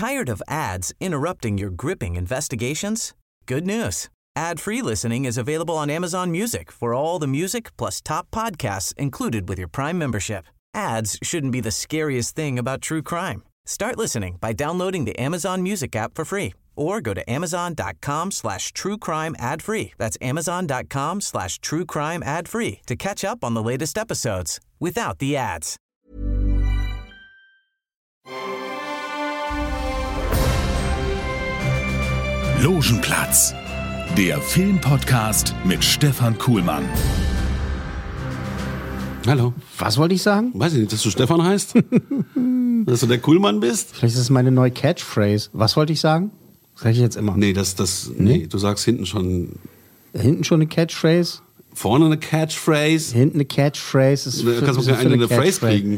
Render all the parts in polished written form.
Tired of ads interrupting your gripping investigations? Good news. Ad-free listening is available on Amazon Music for all the music plus top podcasts included with your Prime membership. Ads shouldn't be the scariest thing about true crime. Start listening by downloading the Amazon Music app for free or go to amazon.com/truecrime ad-free. That's amazon.com/truecrime ad-free to catch up on the latest episodes without the ads. Logenplatz, der Filmpodcast mit Stefan Kuhlmann. Hallo. Was wollte ich sagen? Weiß ich nicht, dass du Stefan heißt? Dass du der Kuhlmann bist? Vielleicht ist es meine neue Catchphrase. Was wollte ich sagen? Das sage ich jetzt immer. Nee, nee, du sagst hinten schon. Hinten schon eine Catchphrase? Vorne eine Catchphrase? Hinten eine Catchphrase. Du kannst mal eine Phrase kriegen.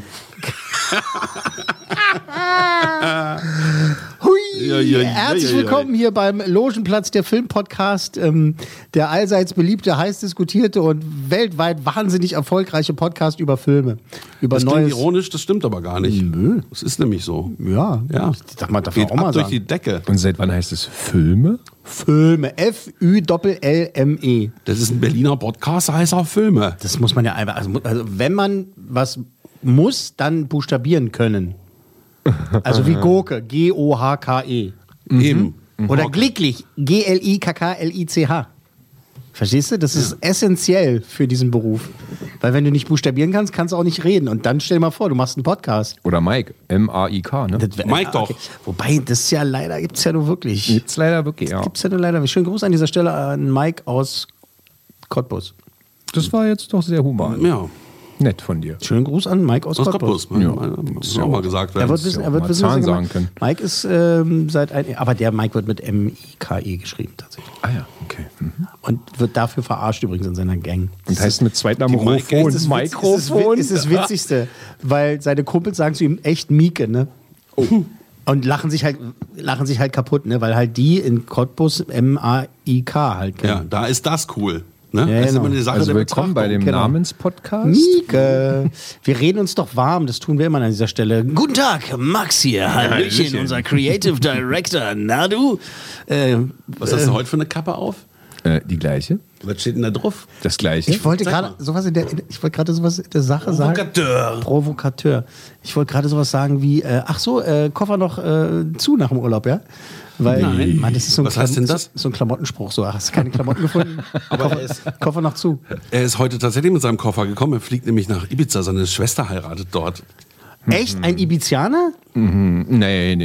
Hui! Herzlich willkommen hier beim Logenplatz, der Filmpodcast, der allseits beliebte, heiß diskutierte und weltweit wahnsinnig erfolgreiche Podcast über Filme. Über das klingt ironisch, das stimmt aber gar nicht. Nö. Das ist nämlich so. Ja. Ich dachte mal, darf geht auch mal ab durch sagen. die Decke. Und seit wann heißt es Filme? Filme. F-Ü-L-L-M-E. Das ist ein Berliner Podcast, heißt auch Filme. Das muss man ja einfach, also wenn man was muss, dann buchstabieren können. Also wie Gurke, G-O-H-K-E. Eben. Oder Glicklich, G-L-I-K-K-L-I-C-H. Verstehst du? Das ist essentiell für diesen Beruf. Weil wenn du nicht buchstabieren kannst, kannst du auch nicht reden. Und dann stell dir mal vor, du machst einen Podcast. Oder Mike, M-A-I-K, ne? Mike doch. Okay. Wobei, das ist ja leider, gibt's ja nur wirklich. Gibt's leider wirklich, ja. Gibt's ja nur leider. Schönen Gruß an dieser Stelle an Mike aus Cottbus. Das war jetzt doch sehr human. Ja. Nett von dir. Schönen Gruß an Mike aus Cottbus. Muss auch mal gesagt werden. Er wird wissen, mal was Zahlen er sagen können. Mike ist aber der Mike wird mit M-I-K-E geschrieben tatsächlich. Ah ja, okay. Mhm. Und wird dafür verarscht übrigens in seiner Gang. Und heißt mit Zweitnamen Die Mike- Mikrofon. Mikrofon. Das ist das Witzigste, weil seine Kumpels sagen zu ihm echt Mieke, ne? Oh. Und lachen sich halt kaputt, ne? Weil halt die in Cottbus M-A-I-K halt kennen. Ja, da ist das cool. Ne? Ja, Das ist genau. immer die Sache Also der willkommen bei dem Genau. Namenspodcast. Mieke. Wir reden uns doch warm, das tun wir immer an dieser Stelle. Guten Tag, Max hier. Hallöchen, unser Creative Director. Na du? Was hast du heute für eine Kappe auf? Die gleiche. Was steht denn da drauf? Das gleiche. Ich wollte gerade sowas in der Sache sagen. Provokateur. Ich wollte gerade sowas sagen wie, Koffer noch zu nach dem Urlaub, ja? Weil, Nein. Mann, das ist so ein, Was heißt denn das? So ein Klamottenspruch. So, hast du keine Klamotten gefunden? Koffer noch zu. Er ist heute tatsächlich mit seinem Koffer gekommen. Er fliegt nämlich nach Ibiza. Seine Schwester heiratet dort. Echt? Ein Ibizianer? Nee.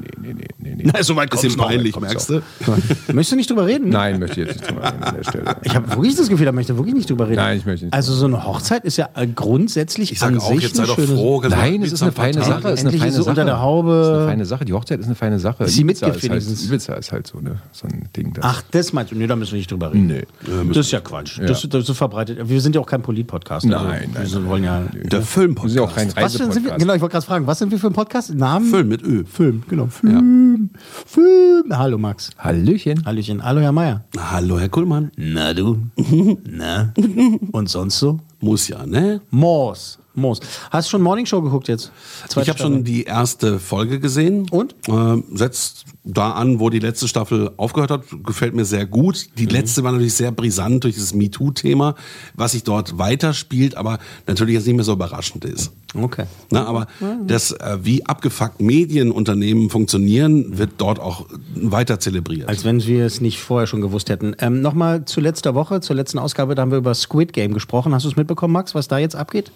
Na, so weit Bisschen peinlich, merkst du? Möchtest du nicht drüber reden? Nein, möchte ich jetzt nicht drüber reden an der Stelle. Ich habe wirklich das Gefühl, er möchte wirklich nicht drüber reden. Nein, ich möchte nicht. Also so eine Hochzeit ist ja grundsätzlich Ich sage an auch, sich jetzt sei eine doch schöne froh. Nein, es ist eine feine Sache. Es ist eine Endlich feine ist sie Sache. unter der Haube. Es ist eine feine Sache. Die Hochzeit ist eine feine Sache. Ist sie Ibiza mitgeführt wenigstens? Ibiza ist halt so ein Ding. Das Ach, das meinst du? Nee, da müssen wir nicht drüber reden. Nee. Das ist ja Quatsch. Das ist so verbreitet. Wir sind ja auch kein Polit-Podcast. Nein. Wir wollen ja. Der Filmpodcast. Das ist ja auch kein Was denn sind wir? Reisepodcast. Genau, ich wollte gerade fragen, was sind wir für ein Podcast? Namen? Film mit Ö. Film, genau. Film. Hallo Max. Hallöchen. Hallöchen. Hallo Herr Meier. Hallo, Herr Kuhlmann. Na du? Na? Und sonst so? Muss ja, ne? Moos. Hast du schon Morning Show geguckt jetzt? Ich habe schon die erste Folge gesehen. Und? Setzt da an, wo die letzte Staffel aufgehört hat. Gefällt mir sehr gut. Die letzte war natürlich sehr brisant durch dieses MeToo-Thema, was sich dort weiterspielt, aber natürlich jetzt nicht mehr so überraschend ist. Okay. Na, aber das, wie abgefuckt Medienunternehmen funktionieren, wird dort auch weiter zelebriert. Als wenn wir es nicht vorher schon gewusst hätten. Nochmal zu letzter Woche, zur letzten Ausgabe, da haben wir über Squid Game gesprochen. Hast du es mitbekommen, Max, was da jetzt abgeht?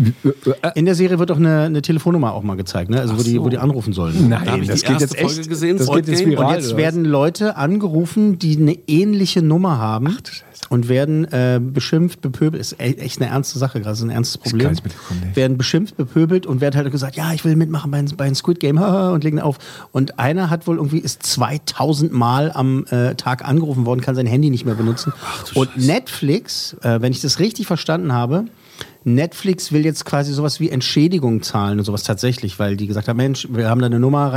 In der Serie wird doch eine Telefonnummer auch mal gezeigt, ne? Also wo die anrufen sollen. Da habe ich die erste Folge gesehen. Das geht jetzt Squid Game. viral. Und jetzt werden Leute angerufen, die eine ähnliche Nummer haben und werden beschimpft, bepöbelt. Ist echt eine ernste Sache, gerade so ein ernstes Problem. gar nicht mitbekommen, nee. Werden beschimpft, bepöbelt und werden halt gesagt, ja, ich will mitmachen bei ein Squid Game und legen auf. Und einer hat wohl ist 2000 Mal am Tag angerufen worden, kann sein Handy nicht mehr benutzen. Und Netflix, wenn ich das richtig verstanden habe, Netflix will jetzt quasi sowas wie Entschädigung zahlen und sowas tatsächlich, weil die gesagt haben, Mensch, wir haben da eine Nummer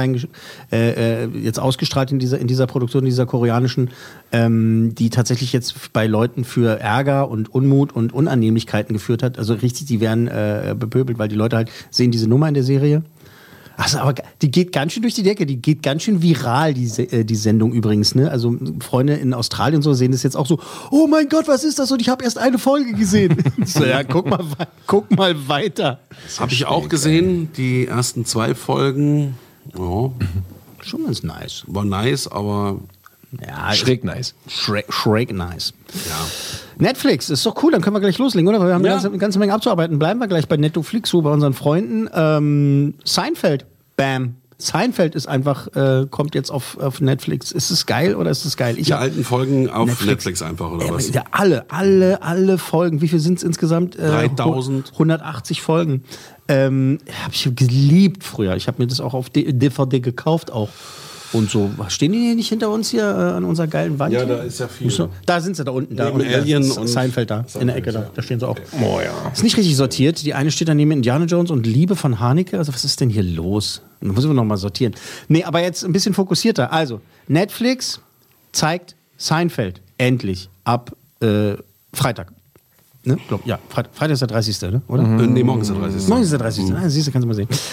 jetzt ausgestrahlt in dieser Produktion, dieser koreanischen, die tatsächlich jetzt bei Leuten für Ärger und Unmut und Unannehmlichkeiten geführt hat. Also richtig, die werden bepöbelt, weil die Leute halt sehen diese Nummer in der Serie. Also, aber die geht ganz schön durch die Decke, die geht ganz schön viral, die Sendung übrigens. Ne? Also Freunde in Australien und so sehen das jetzt auch so, oh mein Gott, was ist das? Und ich habe erst eine Folge gesehen. So, ja, guck mal weiter. Habe ich auch gesehen, die ersten 2 Folgen. Ja. Schon ganz nice. War nice, aber ja, schräg nice. Schräg nice. ja. Netflix, ist doch cool, dann können wir gleich loslegen, oder? Weil wir haben eine ganze Menge abzuarbeiten. Bleiben wir gleich bei Netflix, so bei unseren Freunden. Seinfeld, bam. Seinfeld ist einfach, kommt jetzt auf Netflix. Ist es geil oder ist es geil? Die alten Folgen auf Netflix einfach, oder was? Ja, alle Folgen. Wie viel sind es insgesamt? 3000. 180 Folgen. Habe ich geliebt früher. Ich habe mir das auch auf DVD gekauft auch. Und so, stehen die nicht hinter uns hier an unserer geilen Wand? Ja, hier? da ist ja viel. So, da sind sie, da unten. Da Neben Alien und Seinfeld da, in der Ecke da. Da stehen sie auch. Oh ja. Ist nicht richtig sortiert. Die eine steht daneben Indiana Jones und Liebe von Haneke. Also was ist denn hier los? Da müssen wir nochmal sortieren. Nee, aber jetzt ein bisschen fokussierter. Also, Netflix zeigt Seinfeld endlich ab Freitag. Ne? Ja, Freitag ist der 30. Ne? Oder? Nee, morgen ist der 30. Morgen ist der 30. Ah, siehst du, kannst du mal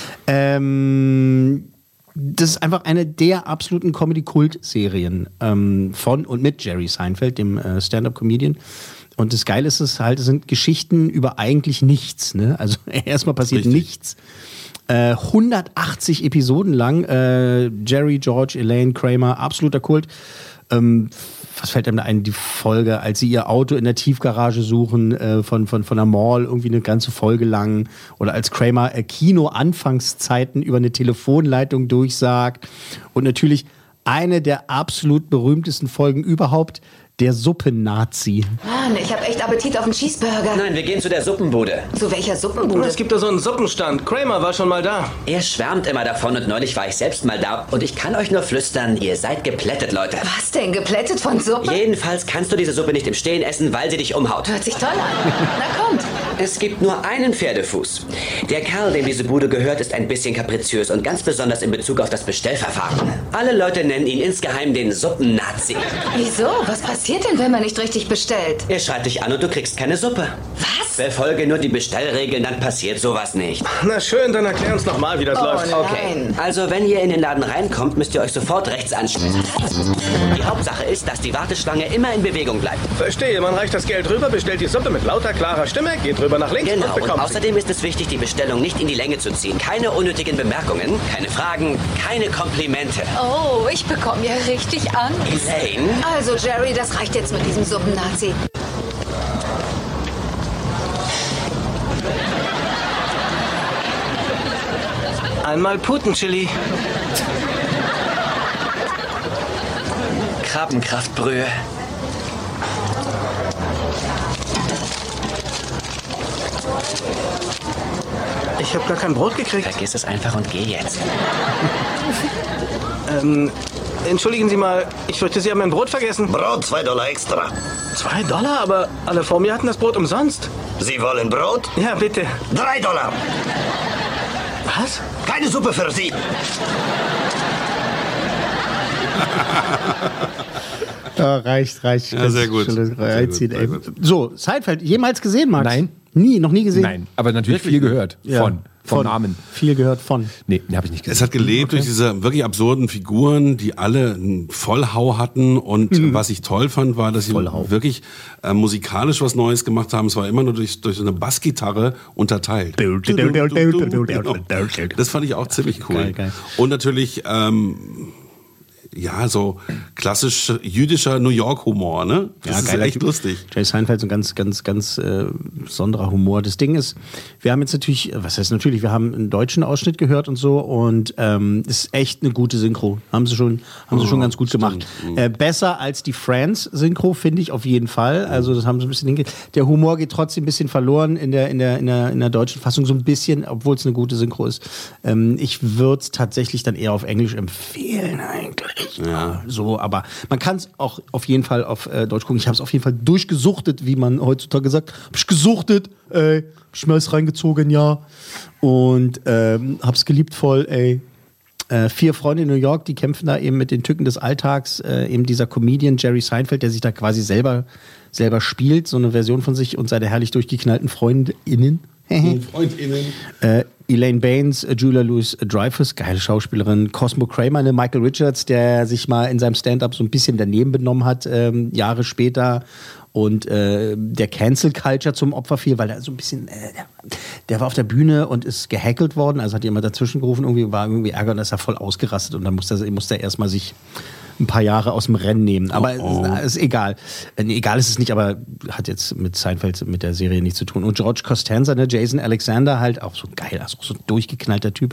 sehen. Das ist einfach eine der absoluten Comedy-Kult-Serien von und mit Jerry Seinfeld, dem Stand-Up-Comedian. Und das Geile ist es halt, es sind Geschichten über eigentlich nichts. Ne? Also erstmal passiert nichts. 180 Episoden lang. Jerry, George, Elaine, Kramer, absoluter Kult. Was fällt einem da ein? Die Folge, als sie ihr Auto in der Tiefgarage suchen, von der Mall, irgendwie eine ganze Folge lang. Oder als Kramer Kino-Anfangszeiten über eine Telefonleitung durchsagt. Und natürlich eine der absolut berühmtesten Folgen überhaupt, der Suppennazi. Mann, ich habe echt Appetit auf einen Cheeseburger. Nein, wir gehen zu der Suppenbude. Zu welcher Suppenbude? Es gibt da so einen Suppenstand. Kramer war schon mal da. Er schwärmt immer davon und neulich war ich selbst mal da. Und ich kann euch nur flüstern, ihr seid geplättet, Leute. Was denn? Geplättet von Suppe? Jedenfalls kannst du diese Suppe nicht im Stehen essen, weil sie dich umhaut. Hört sich toll an. Na kommt. Es gibt nur einen Pferdefuß. Der Kerl, dem diese Bude gehört, ist ein bisschen kapriziös und ganz besonders in Bezug auf das Bestellverfahren. Alle Leute nennen ihn insgeheim den Suppennazi. Wieso? Was passiert denn, wenn man nicht richtig bestellt? Er schreit dich an und du kriegst keine Suppe. Was? Befolge nur die Bestellregeln, dann passiert sowas nicht. Na schön, dann erklär uns nochmal, wie das läuft. Okay, also wenn ihr in den Laden reinkommt, müsst ihr euch sofort rechts anschließen. Die Hauptsache ist, dass die Warteschlange immer in Bewegung bleibt. Verstehe, man reicht das Geld rüber, bestellt die Suppe mit lauter, klarer Stimme, geht rüber nach links Genau, und und bekommt sie. außerdem ist es wichtig, die Bestellung nicht in die Länge zu ziehen. Keine unnötigen Bemerkungen, keine Fragen, keine Komplimente. Oh, ich bekomme ja richtig Angst. Elaine? Also, Jerry, das reicht jetzt mit diesem Suppennazi. Einmal Putenchili. Krabbenkraftbrühe. Ich habe gar kein Brot gekriegt. Vergiss es einfach und geh jetzt. Entschuldigen Sie mal, ich fürchte, Sie haben ein Brot vergessen. Brot, $2 extra. $2? Aber alle vor mir hatten das Brot umsonst. Sie wollen Brot? Ja, bitte. $3. Was? Keine Suppe für Sie. Ja, reicht. Ja, sehr gut. Reinziehen, Sehr gut. So, Seinfeld, jemals gesehen, Max? Nein. Noch nie gesehen? Nein, aber natürlich viel gehört. Ja. Vom Namen. Viel gehört von. Nee, den habe ich nicht gesehen. Es hat gelebt durch diese wirklich absurden Figuren, die alle einen Vollhau hatten. Und was ich toll fand, war, dass sie wirklich musikalisch was Neues gemacht haben. Es war immer nur durch so eine Bassgitarre unterteilt. Das fand ich auch ziemlich cool. Geil. Und natürlich ja, so klassisch jüdischer New York Humor, ne? Das ist echt lustig. Jerry Seinfeld ist ein ganz besonderer Humor. Das Ding ist, wir haben jetzt natürlich, wir haben einen deutschen Ausschnitt gehört und so und ist echt eine gute Synchro. Haben sie schon ganz gut gemacht. Besser als die Friends-Synchro, finde ich auf jeden Fall. Also das haben sie ein bisschen hingekriegt. Der Humor geht trotzdem ein bisschen verloren in der deutschen Fassung, so ein bisschen, obwohl es eine gute Synchro ist. Ich würde es tatsächlich dann eher auf Englisch empfehlen eigentlich. Ja, so, aber man kann es auch auf jeden Fall auf Deutsch gucken. Ich habe es auf jeden Fall durchgesuchtet, wie man heutzutage sagt. Hab ich gesuchtet, hab ich mir alles reingezogen, ja. Und hab's geliebt voll, ey. 4 Freunde in New York, die kämpfen da eben mit den Tücken des Alltags. Eben dieser Comedian Jerry Seinfeld, der sich da quasi selber spielt, so eine Version von sich und seine herrlich durchgeknallten FreundInnen. Elaine Baines, Julia Louis-Dreyfus, geile Schauspielerin, Cosmo Kramer, Michael Richards, der sich mal in seinem Stand-up so ein bisschen daneben benommen hat, Jahre später. Und der Cancel Culture zum Opfer fiel, weil er so ein bisschen, der war auf der Bühne und ist gehackelt worden, also hat jemand dazwischen gerufen, war irgendwie Ärger und ist er voll ausgerastet und dann musste er erstmal sich ein paar Jahre aus dem Rennen nehmen. Aber ist egal. Egal ist es nicht, aber hat jetzt mit Seinfeld, mit der Serie nichts zu tun. Und George Costanza, Jason Alexander, halt auch so geil, also so ein durchgeknallter Typ.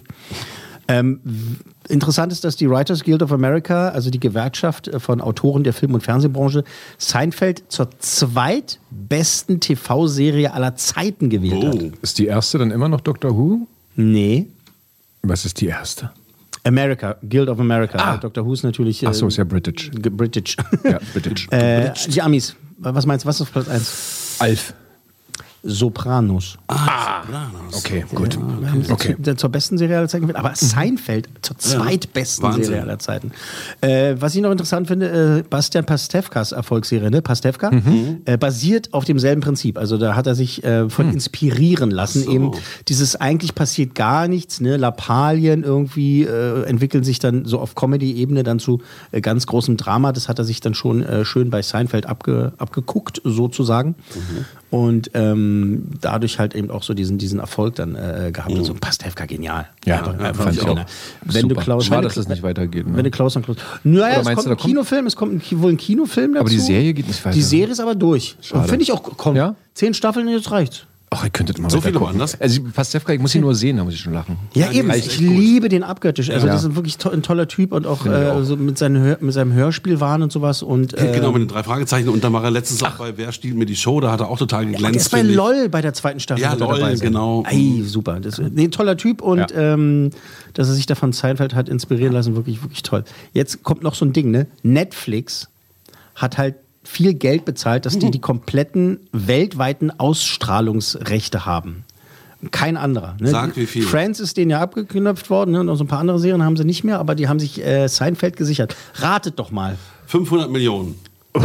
Interessant ist, dass die Writers Guild of America, also die Gewerkschaft von Autoren der Film- und Fernsehbranche, Seinfeld zur zweitbesten TV-Serie aller Zeiten gewählt hat. Ist die erste dann immer noch Doctor Who? Nee. Was ist die erste? America, Guild of America. Dr. Who ist natürlich... Ach so, ist ja British. British. Ja, British. Die Amis. Was meinst du, was ist auf Platz 1? Alf. Sopranos. Sopranos. Okay, gut. Okay. Zur besten Serie aller Zeiten gewählt, aber Seinfeld zur zweitbesten Serie aller Zeiten. Was ich noch interessant finde, Bastian Pastewkas Erfolgsserie, ne? Pastewka, basiert auf demselben Prinzip. Also da hat er sich von inspirieren lassen. Eben dieses eigentlich passiert gar nichts, ne? Lappalien irgendwie entwickeln sich dann so auf Comedy-Ebene dann zu ganz großem Drama. Das hat er sich dann schon schön bei Seinfeld abgeguckt, sozusagen. Und dadurch halt eben auch so diesen Erfolg dann gehabt. Und so Pastewka genial. Ja, fand ich auch. Wenn du Klaus, schade, dass das nicht weitergeht. Ne? Wenn du Klaus dann Klaus. Naja, es kommt ein Kinofilm, wohl ein Kinofilm dazu. Aber die Serie geht nicht weiter. Die Serie ist aber durch. Finde ich auch, komm, ja? 10 Staffeln, jetzt reicht's. Ach, ihr könntet mal so viele gucken. woanders? Also Pastewka, ich muss ihn nur sehen, da muss ich schon lachen. Ja, eben. Ich liebe den abgöttisch. Also das ist wirklich ein toller Typ und auch so mit seinem Hörspielwahn und sowas. Und, genau, mit den 3 Fragezeichen. Und dann war er letztens auch bei Wer stiehlt mir die Show? Da hat er auch total geglänzt. Der ist bei LOL bei der zweiten Staffel. Ja, LOL, genau. Ey, super. Ein toller Typ und dass er sich da von Seinfeld hat inspirieren lassen, wirklich, wirklich toll. Jetzt kommt noch so ein Ding, ne? Netflix hat halt viel Geld bezahlt, dass die kompletten weltweiten Ausstrahlungsrechte haben. Kein anderer. Ne? Sag wie viel. Friends ist denen ja abgeknöpft worden, ne? Und auch so ein paar andere Serien haben sie nicht mehr, aber die haben sich Seinfeld gesichert. Ratet doch mal. 500 Millionen.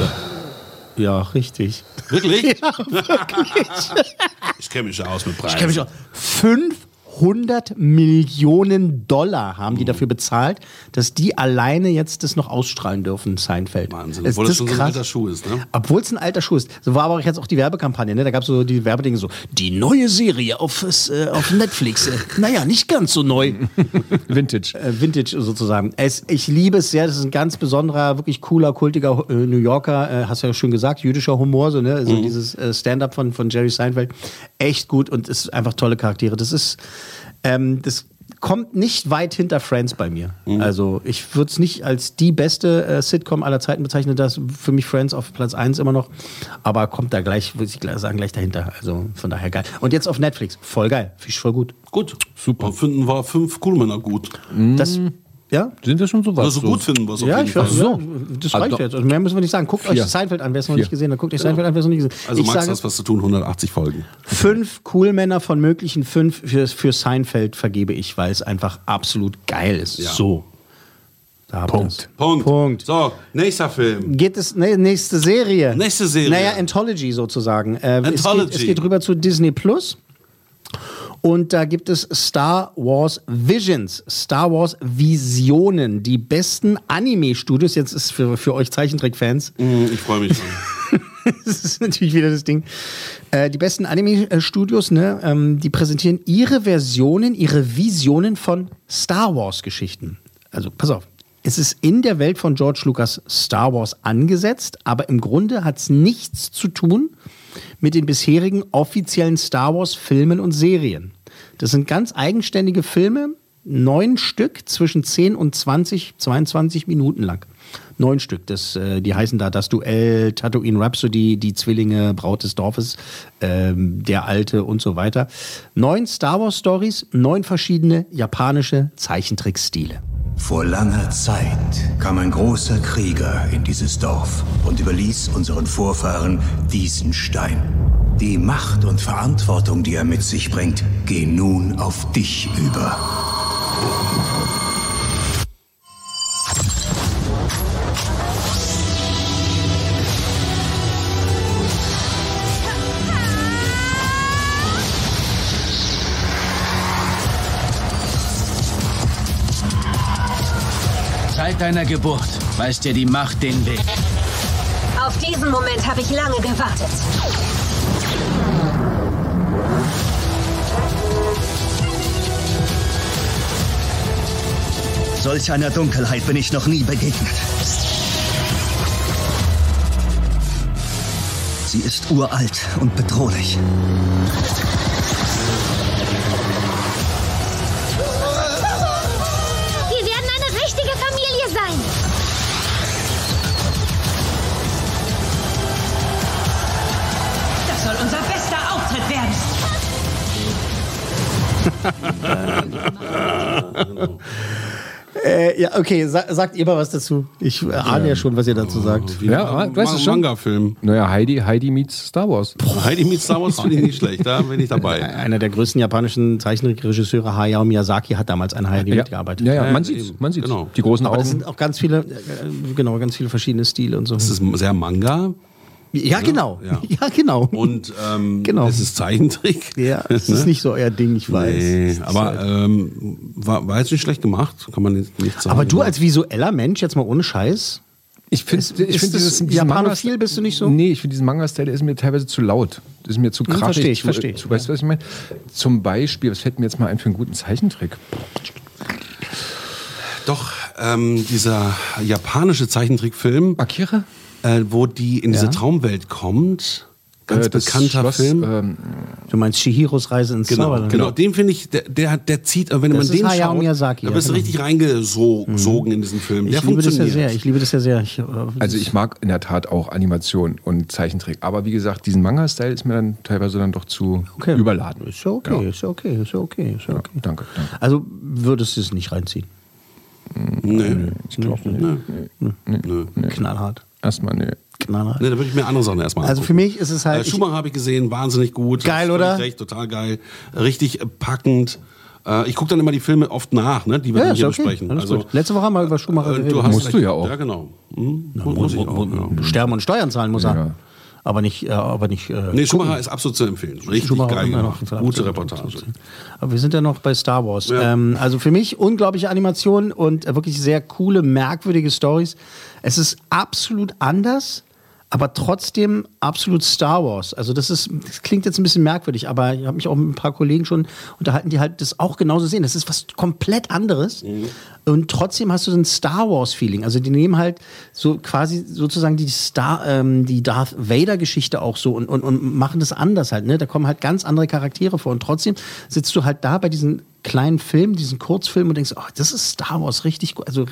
Ja, richtig. Wirklich? Ja, wirklich. Ich kenne mich ja aus mit Preisen. Ich kenne mich auch. 500 Millionen Dollar haben die dafür bezahlt, dass die alleine jetzt das noch ausstrahlen dürfen, Seinfeld. Wahnsinn, obwohl das schon so ein alter Schuh ist, ne? Obwohl es ein alter Schuh ist. So war aber jetzt auch die Werbekampagne, ne? Da gab es so die Werbedinge so, die neue Serie auf Netflix. Naja, nicht ganz so neu. Vintage. Vintage sozusagen. Ich liebe es sehr, das ist ein ganz besonderer, wirklich cooler, kultiger New Yorker, hast du ja schon gesagt, jüdischer Humor, so, ne? So dieses Stand-up von Jerry Seinfeld. Echt gut und ist einfach tolle Charaktere. Das kommt nicht weit hinter Friends bei mir. Also ich würde es nicht als die beste Sitcom aller Zeiten bezeichnen. Das für mich Friends auf Platz 1 immer noch. Aber kommt da gleich, würde ich sagen, gleich dahinter. Also von daher geil. Und jetzt auf Netflix. Voll geil. Finde ich voll gut. Gut. Super. Finden wir 5 Coolmänner gut. Das... Ja? Sind wir schon so weit? Also gut finden wir es auf jeden Fall. Ja, das reicht jetzt. Also mehr müssen wir nicht sagen. Guckt euch Seinfeld an, wer es noch nicht gesehen hat. Guckt euch Seinfeld an, wer es noch nicht gesehen hat. Also Max, hast was zu tun, 180 Folgen. 5 Coolmänner von möglichen 5 für Seinfeld vergebe ich, weil es einfach absolut geil ist. Ja. So. Punkt. So, nächster Film. Geht es, nächste Serie. Nächste Serie. Naja, Anthology sozusagen. Anthology. Es geht rüber zu Disney Plus. Und da gibt es Star Wars Visions, Star Wars Visionen, die besten Anime-Studios. Jetzt ist für euch Zeichentrick-Fans. Ich freue mich schon. Das ist natürlich wieder das Ding. Die besten Anime-Studios, ne, die präsentieren ihre Visionen von Star Wars-Geschichten. Also, pass auf. Es ist in der Welt von George Lucas Star Wars angesetzt, aber im Grunde hat es nichts zu tun mit den bisherigen offiziellen Star Wars-Filmen und Serien. Das sind ganz eigenständige Filme, 9 Stück, zwischen 10 und 22 Minuten lang. 9 Stück, die heißen da Das Duell, Tatooine Rhapsody, Die Zwillinge, Braut des Dorfes, Der Alte und so weiter. 9 Star Wars Stories, 9 verschiedene japanische Zeichentrickstile. Vor langer Zeit kam ein großer Krieger in dieses Dorf und überließ unseren Vorfahren diesen Stein. Die Macht und Verantwortung, die er mit sich bringt, gehen nun auf dich über. Seit deiner Geburt weist dir die Macht den Weg. Auf diesen Moment habe ich lange gewartet. Solch einer Dunkelheit bin ich noch nie begegnet. Sie ist uralt und bedrohlich. Wir werden eine richtige Familie sein. Das soll unser bester Auftritt werden. Ja, okay, sagt ihr mal was dazu. Ich ahne ja schon, was ihr dazu sagt. Ja, weißt du schon? Manga-Film. Naja, Heidi meets Star Wars. Heidi meets Star Wars finde ich nicht schlecht, da bin ich dabei. Einer der größten japanischen Zeichentrickregisseure, Hayao Miyazaki, hat damals an Heidi mitgearbeitet. Ja, man sieht's. Genau. Die großen Augen. Das sind auch ganz viele, ganz viele verschiedene Stile und so. Es ist sehr Manga. Ja, genau. Ja, genau. Und genau. Es ist Zeichentrick. Ja, es ist nicht so euer Ding, ich weiß. Nee, aber war jetzt nicht schlecht gemacht, kann man nicht sagen. Aber du als visueller Mensch, jetzt mal ohne Scheiß, ich finde dieses Japanophil bist du nicht so? Nee, ich finde diesen Manga-Style, der ist mir teilweise zu laut. Das ist mir zu krachig. Verstehe ich. Weißt du, was ich meine? Zum Beispiel, was fällt mir jetzt mal ein für einen guten Zeichentrick? Doch, dieser japanische Zeichentrickfilm. Akira? Wo die in diese Traumwelt kommt. Ganz bekannter Film. Du meinst Chihiros Reise ins Zauberland? Genau, den finde ich, der zieht, wenn man den Hayao schaut, Miyazaki, da bist du richtig reingesogen in diesen Film. Ich liebe das ja sehr. Also ich mag in der Tat auch Animation und Zeichentrick. Aber wie gesagt, diesen Manga-Style ist mir dann teilweise dann doch zu überladen. Ist ja okay, ist ja okay. Danke. Also würdest du es nicht reinziehen? Nee. Ich glaube nicht. Knallhart. Erstmal, nee. Knallhart. Nee, da würde ich mir andere Sachen erstmal Also für mich ist es halt... Schumacher habe ich gesehen, wahnsinnig gut. Geil, oder? Recht, total geil. Richtig packend. Ich gucke dann immer die Filme oft nach, ne, die wir hier besprechen. Also, letzte Woche haben wir über Schumacher geredet. Musst du ja auch. Ja, genau. Muss ich auch. Sterben und Steuern zahlen muss er. Ja. Aber nicht. Nee, Schumacher ist absolut zu empfehlen. Richtig geil gemacht. Gute Reportage. Aber wir sind ja noch bei Star Wars. Ja. Also für mich unglaubliche Animationen und wirklich sehr coole, merkwürdige Storys. Es ist absolut anders, aber trotzdem absolut Star Wars. Also das klingt jetzt ein bisschen merkwürdig, aber ich habe mich auch mit ein paar Kollegen schon unterhalten, die halt das auch genauso sehen. Das ist was komplett anderes. Und trotzdem hast du so ein Star Wars-Feeling. Also die nehmen halt so quasi sozusagen die Darth Vader-Geschichte auch so und machen das anders halt. Ne? Da kommen halt ganz andere Charaktere vor. Und trotzdem sitzt du halt da bei diesen kleinen Filmen, diesen Kurzfilmen und denkst, oh, das ist Star Wars richtig gut. Also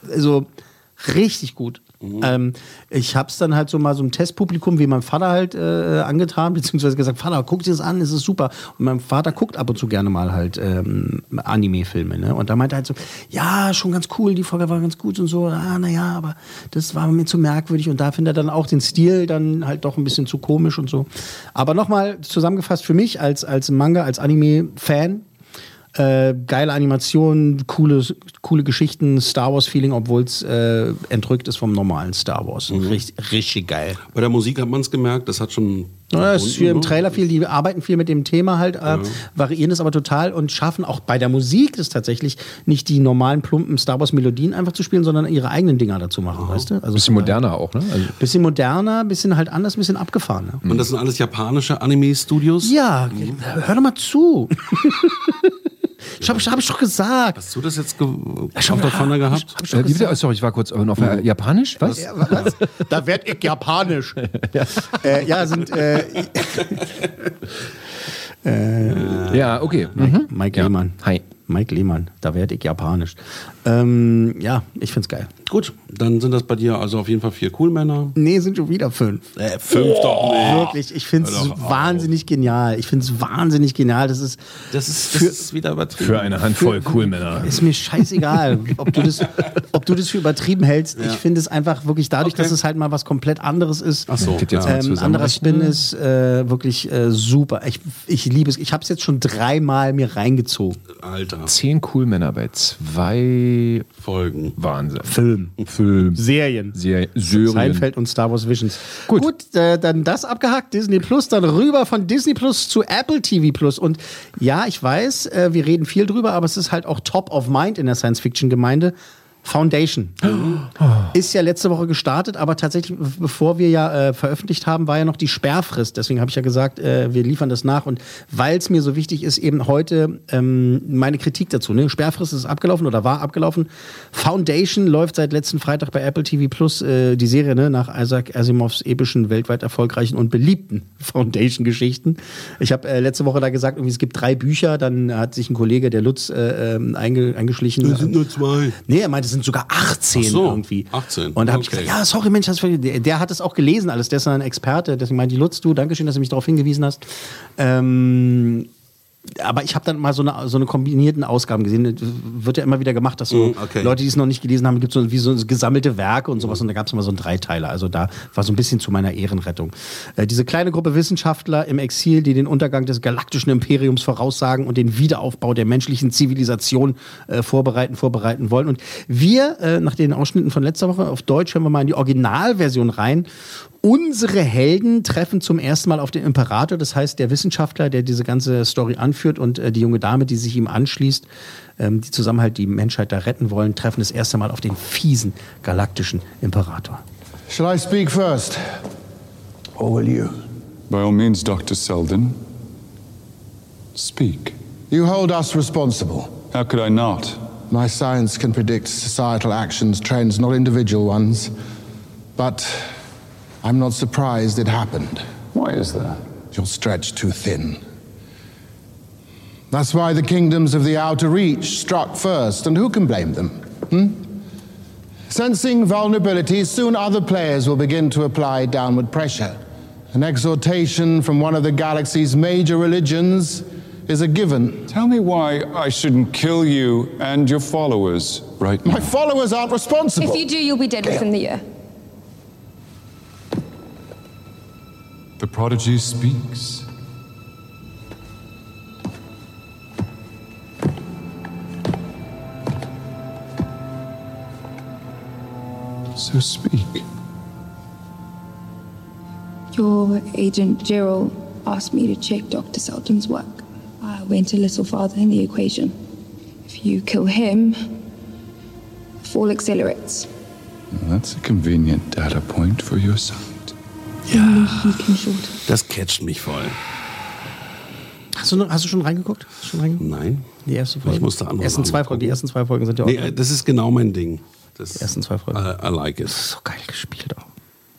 richtig gut. Ich hab's dann halt so mal so im Testpublikum wie mein Vater halt angetan, beziehungsweise gesagt, Vater, guck dir das an, es ist super. Und mein Vater guckt ab und zu gerne mal halt Anime-Filme. Ne? Und da meinte er halt so, ja, schon ganz cool, die Folge war ganz gut und so. Naja, aber das war mir zu merkwürdig. Und da findet er dann auch den Stil dann halt doch ein bisschen zu komisch und so. Aber nochmal zusammengefasst für mich als Manga, als Anime-Fan, geile Animationen, coole Geschichten, Star Wars-Feeling, obwohl es entrückt ist vom normalen Star Wars. Richtig geil. Bei der Musik hat man es gemerkt, das hat schon... Das ist hier im Trailer viel, die arbeiten viel mit dem Thema halt, variieren es aber total und schaffen auch bei der Musik das tatsächlich nicht die normalen plumpen Star Wars-Melodien einfach zu spielen, sondern ihre eigenen Dinger dazu machen, weißt du? Also bisschen moderner auch, ne? Also bisschen moderner, bisschen halt anders, bisschen abgefahren. Ne? Und das sind alles japanische Anime-Studios? Ja, hör doch mal zu. Hab ich doch gesagt. Hast du das jetzt auf der Pfanne gehabt? Sorry, ich war kurz auf Japanisch. Was? Was? Da werd ich Japanisch. Sind... ja, okay. Mike Lehmann. Hi. Mike Lehmann, da werd ich Japanisch. Ich find's geil. Gut, dann sind das bei dir also auf jeden Fall 4 Coolmänner. Nee, sind schon wieder 5. 5 doch nicht. Wirklich, ich find's wahnsinnig genial. Das ist wieder übertrieben. Für eine Handvoll Coolmänner. Ist mir scheißegal, ob du das für übertrieben hältst. Ja. Ich finde es einfach wirklich dadurch, dass es halt mal was komplett anderes ist. Ach so. Anderer Spin ist wirklich super. Ich liebe es. Ich habe es jetzt schon 3-mal mir reingezogen. Alter. 10 Coolmänner bei 2 Folgen. Wahnsinn. Film. Serien. Seinfeld und Star Wars Visions. Gut, dann das abgehakt, Disney Plus, dann rüber von Disney Plus zu Apple TV Plus. Und ja, ich weiß, wir reden viel drüber, aber es ist halt auch top of mind in der Science-Fiction-Gemeinde. Foundation. Ist ja letzte Woche gestartet, aber tatsächlich, bevor wir ja veröffentlicht haben, war ja noch die Sperrfrist. Deswegen habe ich ja gesagt, wir liefern das nach. Und weil es mir so wichtig ist, eben heute meine Kritik dazu. Ne? Sperrfrist ist abgelaufen oder war abgelaufen. Foundation läuft seit letzten Freitag bei Apple TV Plus, die Serie, ne? Nach Isaac Asimovs epischen, weltweit erfolgreichen und beliebten Foundation-Geschichten. Ich habe letzte Woche da gesagt, irgendwie, es gibt 3 Bücher. Dann hat sich ein Kollege, der Lutz, eingeschlichen. Es sind nur 2. Nee, er meinte, es sind sogar 18 irgendwie. 18. Und da habe ich gesagt, ja, sorry, Mensch, der hat es auch gelesen alles, der ist ein Experte. Deswegen meinte ich, Lutz, du, Dankeschön, dass du mich darauf hingewiesen hast. Aber ich habe dann mal so eine kombinierten Ausgaben gesehen. Wird ja immer wieder gemacht, dass so Leute, die es noch nicht gelesen haben, gibt es so wie so gesammelte Werke und sowas. Und da gab es immer so einen Dreiteiler. Also da war so ein bisschen zu meiner Ehrenrettung. Diese kleine Gruppe Wissenschaftler im Exil, die den Untergang des galaktischen Imperiums voraussagen und den Wiederaufbau der menschlichen Zivilisation vorbereiten wollen. Und wir, nach den Ausschnitten von letzter Woche auf Deutsch, hören wir mal in die Originalversion rein. Unsere Helden treffen zum ersten Mal auf den Imperator, das heißt der Wissenschaftler, der diese ganze Story anführt und die junge Dame, die sich ihm anschließt, die zusammen halt die Menschheit da retten wollen, treffen das erste Mal auf den fiesen galaktischen Imperator. Shall I speak first? Or will you? By all means, Dr. Selden. Speak. You hold us responsible. How could I not? My science can predict societal actions, trends, not individual ones. But I'm not surprised it happened. Why is that? You're stretched too thin. That's why the kingdoms of the outer reach struck first, and who can blame them? Sensing vulnerabilities, soon other players will begin to apply downward pressure. An exhortation from one of the galaxy's major religions is a given. Tell me why I shouldn't kill you and your followers right now. My followers aren't responsible. If you do, you'll be dead within the year. The prodigy speaks. So speak. Your agent Gerald asked me to check Dr. Selden's work. I went a little farther in the equation. If you kill him, the fall accelerates. Well, that's a convenient data point for your side. Ja, das catcht mich voll. Hast du schon reingeguckt? Nein. Die erste Folge? Ich musste Die ersten 2 Folgen sind ja auch. Nee, das ist genau mein Ding. Die ersten 2 Folgen. I like it. Das ist so geil gespielt auch.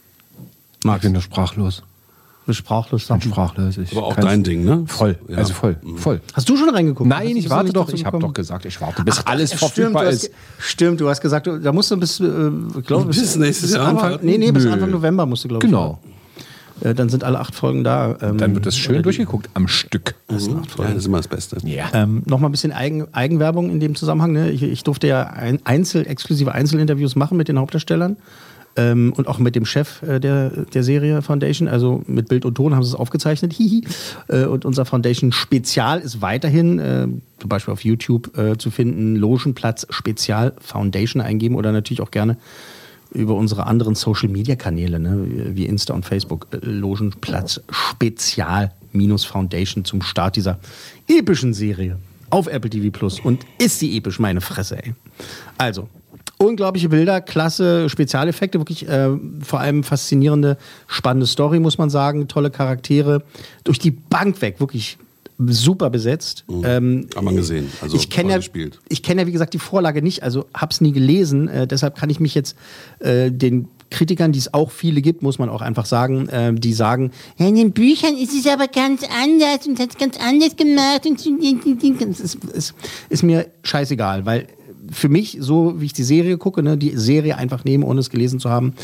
Ich bin nur sprachlos. Du bist sprachlos. Aber auch dein Ding, ne? Voll. Ja. Also voll. Hast du schon reingeguckt? Nein, ich warte doch. Ich habe doch gesagt, ich warte, bis alles verfügbar ist. Stimmt, du hast gesagt, da musst du bis, glaube ich, bis nächstes Jahr Anfang, bis Anfang November musst du, glaube ich. Genau. Dann sind alle 8 Folgen da. Dann wird das schön durchgeguckt am Stück. Das sind 8 Folgen. Ja, das ist immer das Beste. Ja. Nochmal ein bisschen Eigenwerbung in dem Zusammenhang. Ne? Ich durfte ja exklusive Einzelinterviews machen mit den Hauptdarstellern. Und auch mit dem Chef der Serie Foundation, also mit Bild und Ton haben sie es aufgezeichnet. Und unser Foundation-Spezial ist weiterhin, zum Beispiel auf YouTube zu finden, Logenplatz Spezial Foundation eingeben oder natürlich auch gerne über unsere anderen Social-Media-Kanäle, ne, wie Insta und Facebook, Logenplatz Spezial Foundation zum Start dieser epischen Serie auf Apple TV Plus. Und ist sie episch, meine Fresse, ey. Also, unglaubliche Bilder, klasse Spezialeffekte, wirklich vor allem faszinierende, spannende Story, muss man sagen, tolle Charaktere, durch die Bank weg, wirklich super besetzt. Hat man gesehen, also ich kenne ja, wie gesagt, die Vorlage nicht, also hab's nie gelesen, deshalb kann ich mich jetzt den Kritikern, die es auch viele gibt, muss man auch einfach sagen, die sagen, ja, in den Büchern ist es aber ganz anders und hat es ganz anders gemacht und es ist mir scheißegal, weil für mich, so wie ich die Serie gucke, ne, die Serie einfach nehme, ohne es gelesen zu haben,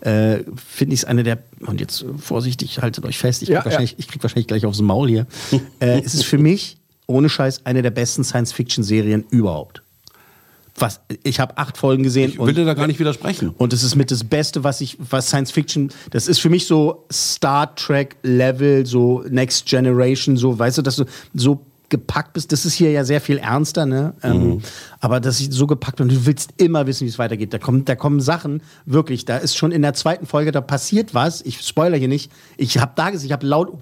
finde ich es eine der, und jetzt vorsichtig, haltet euch fest, ich krieg wahrscheinlich gleich aufs Maul hier, es ist für mich, ohne Scheiß, eine der besten Science-Fiction-Serien überhaupt. Ich habe 8 Folgen gesehen. Ich will dir da gar nicht widersprechen. Und das ist mit das Beste, was Science-Fiction, das ist für mich so Star Trek-Level, so Next Generation, so, weißt du, dass du so gepackt bist, das ist hier ja sehr viel ernster, ne? Aber dass ich so gepackt bin, du willst immer wissen, wie es weitergeht. Da kommen Sachen, wirklich, da ist schon in der 2. Folge, da passiert was, ich spoilere hier nicht, ich habe laut,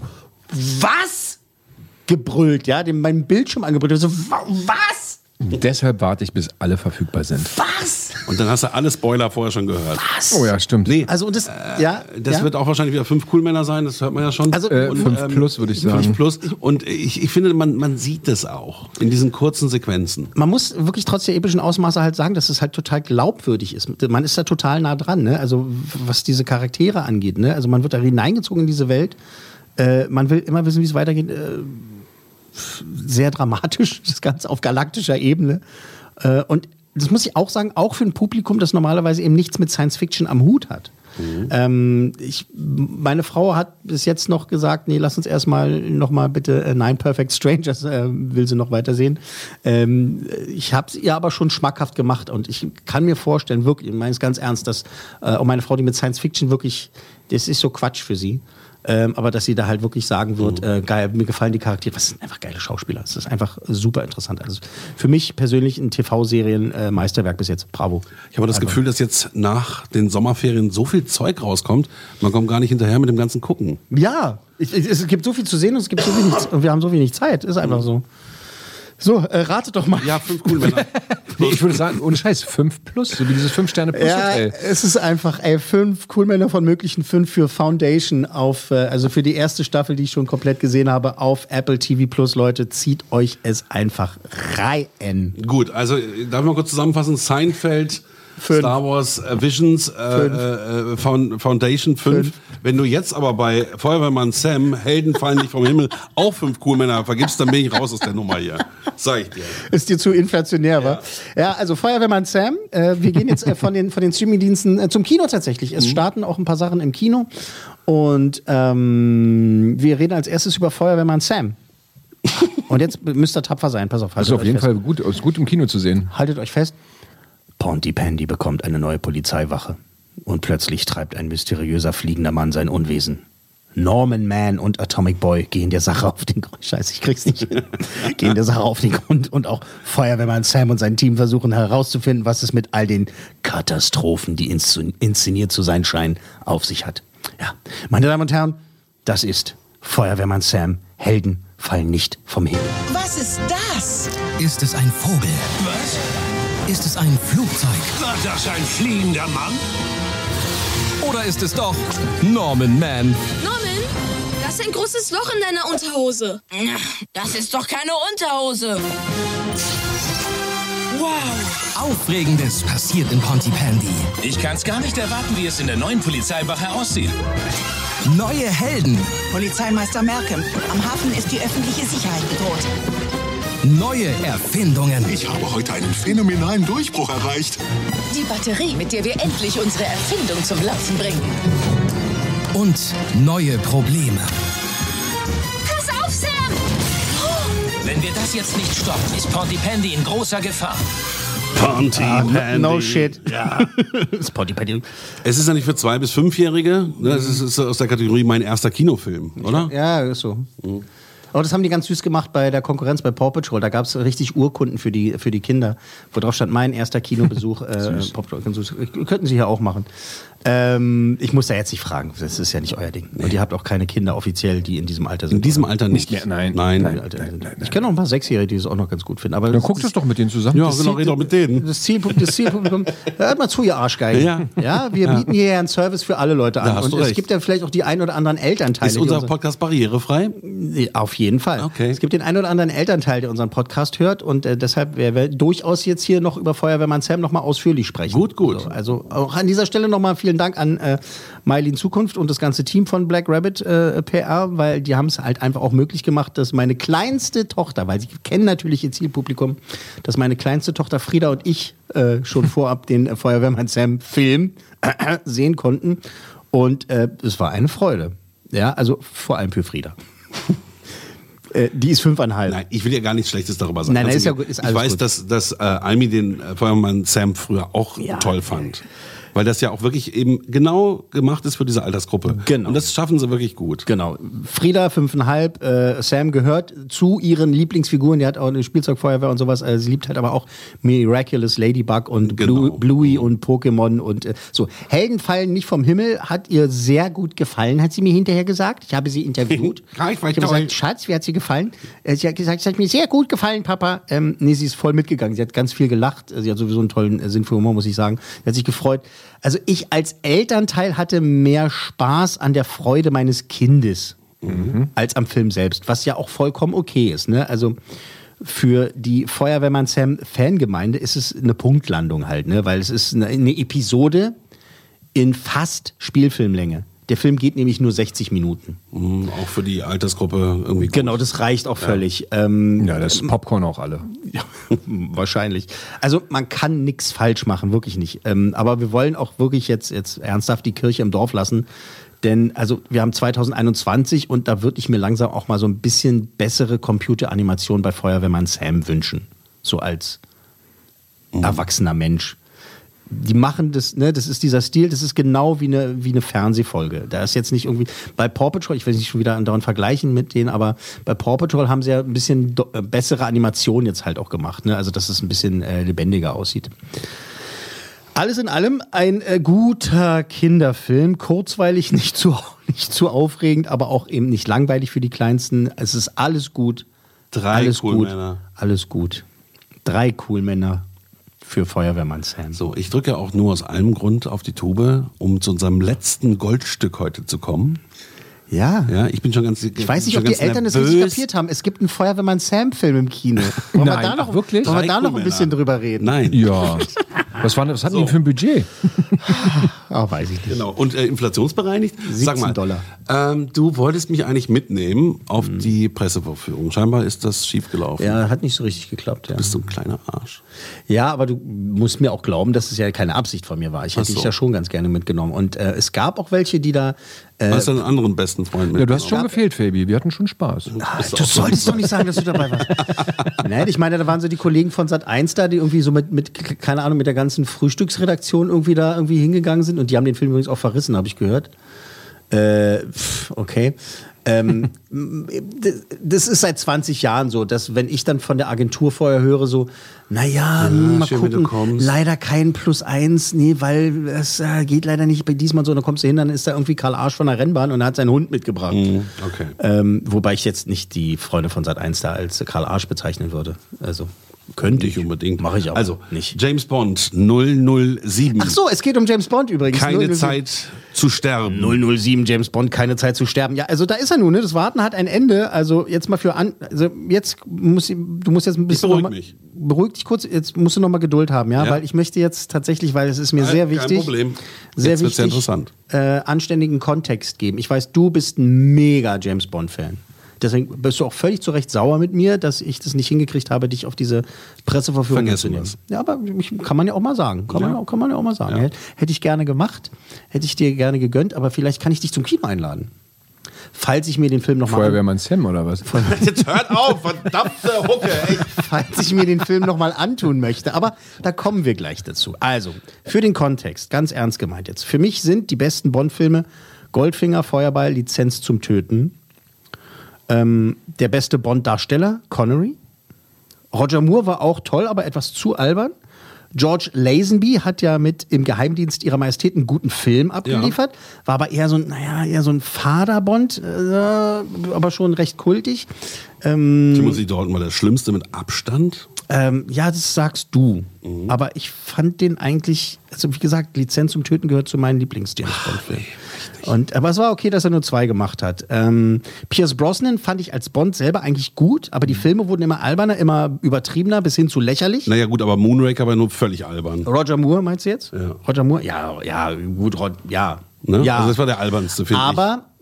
was? Gebrüllt, ja, meinen Bildschirm angebrüllt, so, was? Deshalb warte ich, bis alle verfügbar sind. Was? Und dann hast du alle Spoiler vorher schon gehört. Was? Oh ja, stimmt. Nee, Also und das wird auch wahrscheinlich wieder 5 Coolmänner sein, das hört man ja schon. Also 5 plus würde ich sagen. 5 plus. Und ich finde, man sieht es auch in diesen kurzen Sequenzen. Man muss wirklich trotz der epischen Ausmaße halt sagen, dass es halt total glaubwürdig ist. Man ist da total nah dran, ne? Also was diese Charaktere angeht, ne? Also man wird da hineingezogen in diese Welt. Man will immer wissen, wie es weitergeht. Sehr dramatisch, das Ganze auf galaktischer Ebene. Und das muss ich auch sagen, auch für ein Publikum, das normalerweise eben nichts mit Science Fiction am Hut hat. Meine Frau hat bis jetzt noch gesagt, nee, lass uns erstmal nochmal bitte Nine Perfect Strangers, will sie noch weitersehen. Ich habe es ihr aber schon schmackhaft gemacht und ich kann mir vorstellen, wirklich, ich meine es ganz ernst, dass auch meine Frau, die mit Science Fiction wirklich, das ist so Quatsch für sie. Aber dass sie da halt wirklich sagen wird, geil, mir gefallen die Charaktere, was sind einfach geile Schauspieler. Das ist einfach super interessant. Also für mich persönlich ein TV-Serien-Meisterwerk bis jetzt. Bravo. Ich habe das Gefühl, dass jetzt nach den Sommerferien so viel Zeug rauskommt, man kommt gar nicht hinterher mit dem ganzen Gucken. Ja, es gibt so viel zu sehen und es gibt so wenig, und wir haben so wenig Zeit. Ist einfach so. So, ratet doch mal. Ja, 5 Coolmänner. Nee, ich würde sagen, ohne Scheiß, 5 plus, so wie dieses 5-Sterne-Plus-Hotel. Ja, es ist einfach, 5 Coolmänner von möglichen 5 für Foundation also für die erste Staffel, die ich schon komplett gesehen habe, auf Apple TV Plus, Leute, zieht euch es einfach rein. Gut, also darf ich mal kurz zusammenfassen, Seinfeld, 5. Star Wars Visions, Foundation 5. Wenn du jetzt aber bei Feuerwehrmann Sam, Helden fallen nicht vom Himmel, auch 5 Coolmänner vergibst, dann bin ich raus aus der Nummer hier. Sag ich dir. Ist dir zu inflationär, wa? Ja, also Feuerwehrmann Sam, wir gehen jetzt von den Streamingdiensten zum Kino tatsächlich. Es starten auch ein paar Sachen im Kino und wir reden als erstes über Feuerwehrmann Sam. Und jetzt müsst ihr tapfer sein, pass auf. Das ist auf jeden Fall gut im Kino zu sehen. Haltet euch fest. Pontypandy bekommt eine neue Polizeiwache. Und plötzlich treibt ein mysteriöser fliegender Mann sein Unwesen. Norman Mann und Atomic Boy gehen der Sache auf den Grund. Scheiße, ich krieg's nicht hin. Gehen der Sache auf den Grund und auch Feuerwehrmann Sam und sein Team versuchen herauszufinden, was es mit all den Katastrophen, die inszeniert zu sein scheinen, auf sich hat. Ja, meine Damen und Herren, das ist Feuerwehrmann Sam. Helden fallen nicht vom Himmel. Was ist das? Ist es ein Vogel? Was? Ist es ein Flugzeug? War das ein fliegender Mann? Oder ist es doch Norman Mann? Norman, das ist ein großes Loch in deiner Unterhose. Das ist doch keine Unterhose. Wow. Aufregendes passiert in Pontypandy. Ich kann's gar nicht erwarten, wie es in der neuen Polizeiwache aussieht. Neue Helden. Polizeimeister Malcolm, am Hafen ist die öffentliche Sicherheit bedroht. Neue Erfindungen. Ich habe heute einen phänomenalen Durchbruch erreicht. Die Batterie, mit der wir endlich unsere Erfindung zum Platzen bringen. Und neue Probleme. Pass auf, Sam! Wenn wir das jetzt nicht stoppen, ist Pontypandy in großer Gefahr. Pontypandy. No shit. Ja. Das Pontypandy. Es ist ja nicht für 2- bis 5-Jährige. Es ist aus der Kategorie mein erster Kinofilm, oder? Ja, ist so. Aber das haben die ganz süß gemacht bei der Konkurrenz bei Paw Patrol. Da gab es richtig Urkunden für die Kinder, wo drauf stand, mein erster Kinobesuch. Paw Patrol, könnten Sie hier auch machen. Ich muss da jetzt nicht fragen, das ist ja nicht euer Ding. Nee. Und ihr habt auch keine Kinder offiziell, die in diesem Alter sind. In diesem Alter nicht mehr? Nein. Ich kenne auch ein paar 6-Jährige, die es auch noch ganz gut finden. Aber dann guckt es doch mit denen zusammen. Ja, genau, red doch mit denen. Das Zielpublikum, hört mal zu, ihr Arschgeigen. Ja, wir bieten hier einen Service für alle Leute an. Und es gibt ja vielleicht auch die ein oder anderen Elternteile. Ist unser Podcast barrierefrei? Auf jeden Fall. Okay. Es gibt den ein oder anderen Elternteil, der unseren Podcast hört und deshalb werden wir durchaus jetzt hier noch über Feuerwehrmann Sam noch mal ausführlich sprechen. Gut. Also auch an dieser Stelle noch mal vielen Dank an Miley in Zukunft und das ganze Team von Black Rabbit PR, weil die haben es halt einfach auch möglich gemacht, dass meine kleinste Tochter, weil sie kennen natürlich ihr Zielpublikum, dass meine kleinste Tochter Frieda und ich schon vorab den Feuerwehrmann Sam Film sehen konnten und es war eine Freude. Ja, also vor allem für Frieda. Die ist 5,5. Nein, ich will ja gar nichts Schlechtes darüber sagen. Nein, ist ja gut. Ist alles ich weiß, gut. dass Almi den Feuerwehrmann Sam früher auch toll fand. Weil das ja auch wirklich eben genau gemacht ist für diese Altersgruppe. Genau. Und das schaffen sie wirklich gut. Genau. Frieda, 5,5. Sam gehört zu ihren Lieblingsfiguren. Die hat auch eine Spielzeugfeuerwehr und sowas. Sie liebt halt aber auch Miraculous Ladybug und Bluey und Pokémon und so. Helden fallen nicht vom Himmel. Hat ihr sehr gut gefallen, hat sie mir hinterher gesagt. Ich habe sie interviewt. Ich habe gesagt, Schatz, wie hat sie gefallen? Sie hat gesagt, es hat mir sehr gut gefallen, Papa. Nee, sie ist voll mitgegangen. Sie hat ganz viel gelacht. Sie hat sowieso einen tollen Sinn für Humor, muss ich sagen. Sie hat sich gefreut. Also ich als Elternteil hatte mehr Spaß an der Freude meines Kindes als am Film selbst, was ja auch vollkommen okay ist. Ne? Also für die Feuerwehrmann Sam Fangemeinde ist es eine Punktlandung halt, ne? Weil es ist eine Episode in fast Spielfilmlänge. Der Film geht nämlich nur 60 Minuten. Auch für die Altersgruppe irgendwie gut. Genau, das reicht auch völlig. Ja, das ist Popcorn auch alle. Ja, wahrscheinlich. Also man kann nichts falsch machen, wirklich nicht. Aber wir wollen auch wirklich jetzt ernsthaft die Kirche im Dorf lassen. Denn also wir haben 2021 und da würde ich mir langsam auch mal so ein bisschen bessere Computeranimation bei Feuerwehrmann Sam wünschen. So als erwachsener Mensch. Die machen das, ne, das ist dieser Stil, das ist genau wie eine Fernsehfolge. Da ist jetzt nicht irgendwie, bei Paw Patrol, ich will nicht schon wieder andauernd vergleichen mit denen, aber bei Paw Patrol haben sie ja ein bisschen bessere Animationen jetzt halt auch gemacht, ne? Also dass es ein bisschen lebendiger aussieht. Alles in allem ein guter Kinderfilm, kurzweilig, nicht zu aufregend, aber auch eben nicht langweilig für die Kleinsten. Es ist alles gut. Alles gut. Alles gut. 3 Cool-Männer. Für Feuerwehrmann Sam. So, ich drücke auch nur aus einem Grund auf die Tube, um zu unserem letzten Goldstück heute zu kommen. Ja. Ja, ich bin schon ganz Ich weiß nicht, ob die Eltern das richtig kapiert haben. Es gibt einen Feuerwehrmann Sam-Film im Kino. Wollen wir da noch, wirklich? Wollen wir da noch ein bisschen drüber reden? Nein. Ja. Was hatten die für ein Budget? Weiß ich nicht. Genau. Und inflationsbereinigt? 17 Sag mal, $. Du wolltest mich eigentlich mitnehmen auf die Pressevorführung. Scheinbar ist das schiefgelaufen. Ja, hat nicht so richtig geklappt. Ja. Du bist so ein kleiner Arsch. Ja, aber du musst mir auch glauben, dass es ja keine Absicht von mir war. Ich hätte dich ja schon ganz gerne mitgenommen. Und es gab auch welche, die da... Hast du einen anderen besten Freund mit? Ja, du hast schon gefehlt, Fabi. Wir hatten schon Spaß. Du solltest doch nicht sagen, dass du dabei warst. Nein, ich meine, da waren so die Kollegen von Sat.1 da, die irgendwie so mit keine Ahnung, mit der ganzen Frühstücksredaktion irgendwie hingegangen sind. Und die haben den Film übrigens auch verrissen, habe ich gehört. Okay. Das ist seit 20 Jahren so, dass wenn ich dann von der Agentur vorher höre, so, naja, mal gucken, leider kein Plus1, nee, weil es geht leider nicht bei diesmal so, dann kommst du hin, dann ist da irgendwie Karl Arsch von der Rennbahn und er hat seinen Hund mitgebracht. Okay. Wobei ich jetzt nicht die Freunde von Sat.1 da als Karl Arsch bezeichnen würde. Also könnte ich unbedingt. Mache ich aber also, nicht. James Bond 007. Ach so, es geht um James Bond übrigens. Keine 007. Zeit zu sterben. 007, James Bond, keine Zeit zu sterben. Ja, also da ist er nun, ne? Das Warten hat ein Ende. Also jetzt mal du musst jetzt ein bisschen... Beruhig dich kurz, jetzt musst du noch mal Geduld haben, ja? Weil ich möchte jetzt tatsächlich, weil es ist mir sehr wichtig... Kein Problem. Sehr jetzt wird's wichtig, interessant. Anständigen Kontext geben. Ich weiß, du bist ein mega James Bond-Fan. Deswegen bist du auch völlig zu Recht sauer mit mir, dass ich das nicht hingekriegt habe, dich auf diese Presseverführung zu nehmen. Ja, aber kann man ja auch mal sagen. Kann man ja auch mal sagen. Ja. Hätte ich gerne gemacht, hätte ich dir gerne gegönnt, aber vielleicht kann ich dich zum Kino einladen. Falls ich mir den Film nochmal... Feuerwehrmann Sam oder was? Jetzt hört auf, verdammte Hucke, echt. Falls ich mir den Film nochmal antun möchte. Aber da kommen wir gleich dazu. Also, für den Kontext, ganz ernst gemeint jetzt. Für mich sind die besten Bond-Filme Goldfinger, Feuerball, Lizenz zum Töten. Der beste Bond-Darsteller, Connery. Roger Moore war auch toll, aber etwas zu albern. George Lazenby hat ja mit Im Geheimdienst Ihrer Majestät einen guten Film abgeliefert. Ja. War aber eher so ein fader Bond, aber schon recht kultig. Timothy Dalton war der Schlimmste mit Abstand. Ja, das sagst du. Aber ich fand den eigentlich, also wie gesagt, Lizenz zum Töten gehört zu meinen Lieblings-James-Bond-Filmen. Aber es war okay, dass er nur 2 gemacht hat. Pierce Brosnan fand ich als Bond selber eigentlich gut, aber die Filme wurden immer alberner, immer übertriebener, bis hin zu lächerlich. Naja gut, aber Moonraker war nur völlig albern. Roger Moore meinst du jetzt? Ja. Roger Moore? Ja, gut, ja. Ne? Ja. Also das war der albernste, finde ich. Aber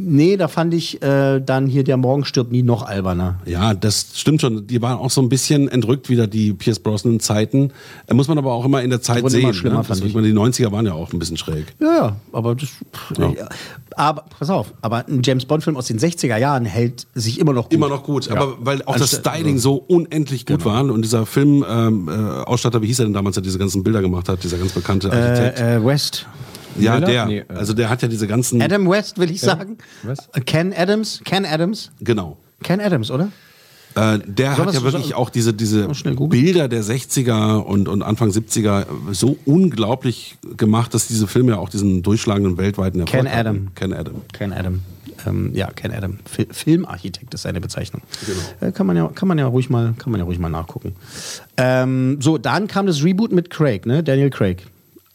Nee, da fand ich dann hier Der Morgen stirbt nie noch alberner. Ja, das stimmt schon. Die waren auch so ein bisschen entrückt wieder, die Pierce Brosnan-Zeiten. Muss man aber auch immer in der Zeit sehen. Immer schlimmer, ne? fand ich. Die 90er waren ja auch ein bisschen schräg. Ja, aber das... Ja. Aber, pass auf, aber ein James-Bond-Film aus den 60er Jahren hält sich immer noch gut. Immer noch gut, aber weil auch das Styling so unendlich gut war und dieser Film-Ausstatter, wie hieß er denn damals, der diese ganzen Bilder gemacht hat, dieser ganz bekannte Architekt? West. Ja, Miller? der. Nee, also der hat ja diese ganzen... Adam West, will ich sagen. Was? Ken Adams. Genau. Ken Adams, oder? Der hat ja wirklich auch diese Bilder der 60er und Anfang 70er so unglaublich gemacht, dass diese Filme ja auch diesen durchschlagenden weltweiten Erfolg hatten. Ken Adam. Ken Adam. Filmarchitekt ist seine Bezeichnung. Genau. Kann man ja ruhig mal nachgucken. So, dann kam das Reboot mit Craig, ne? Daniel Craig.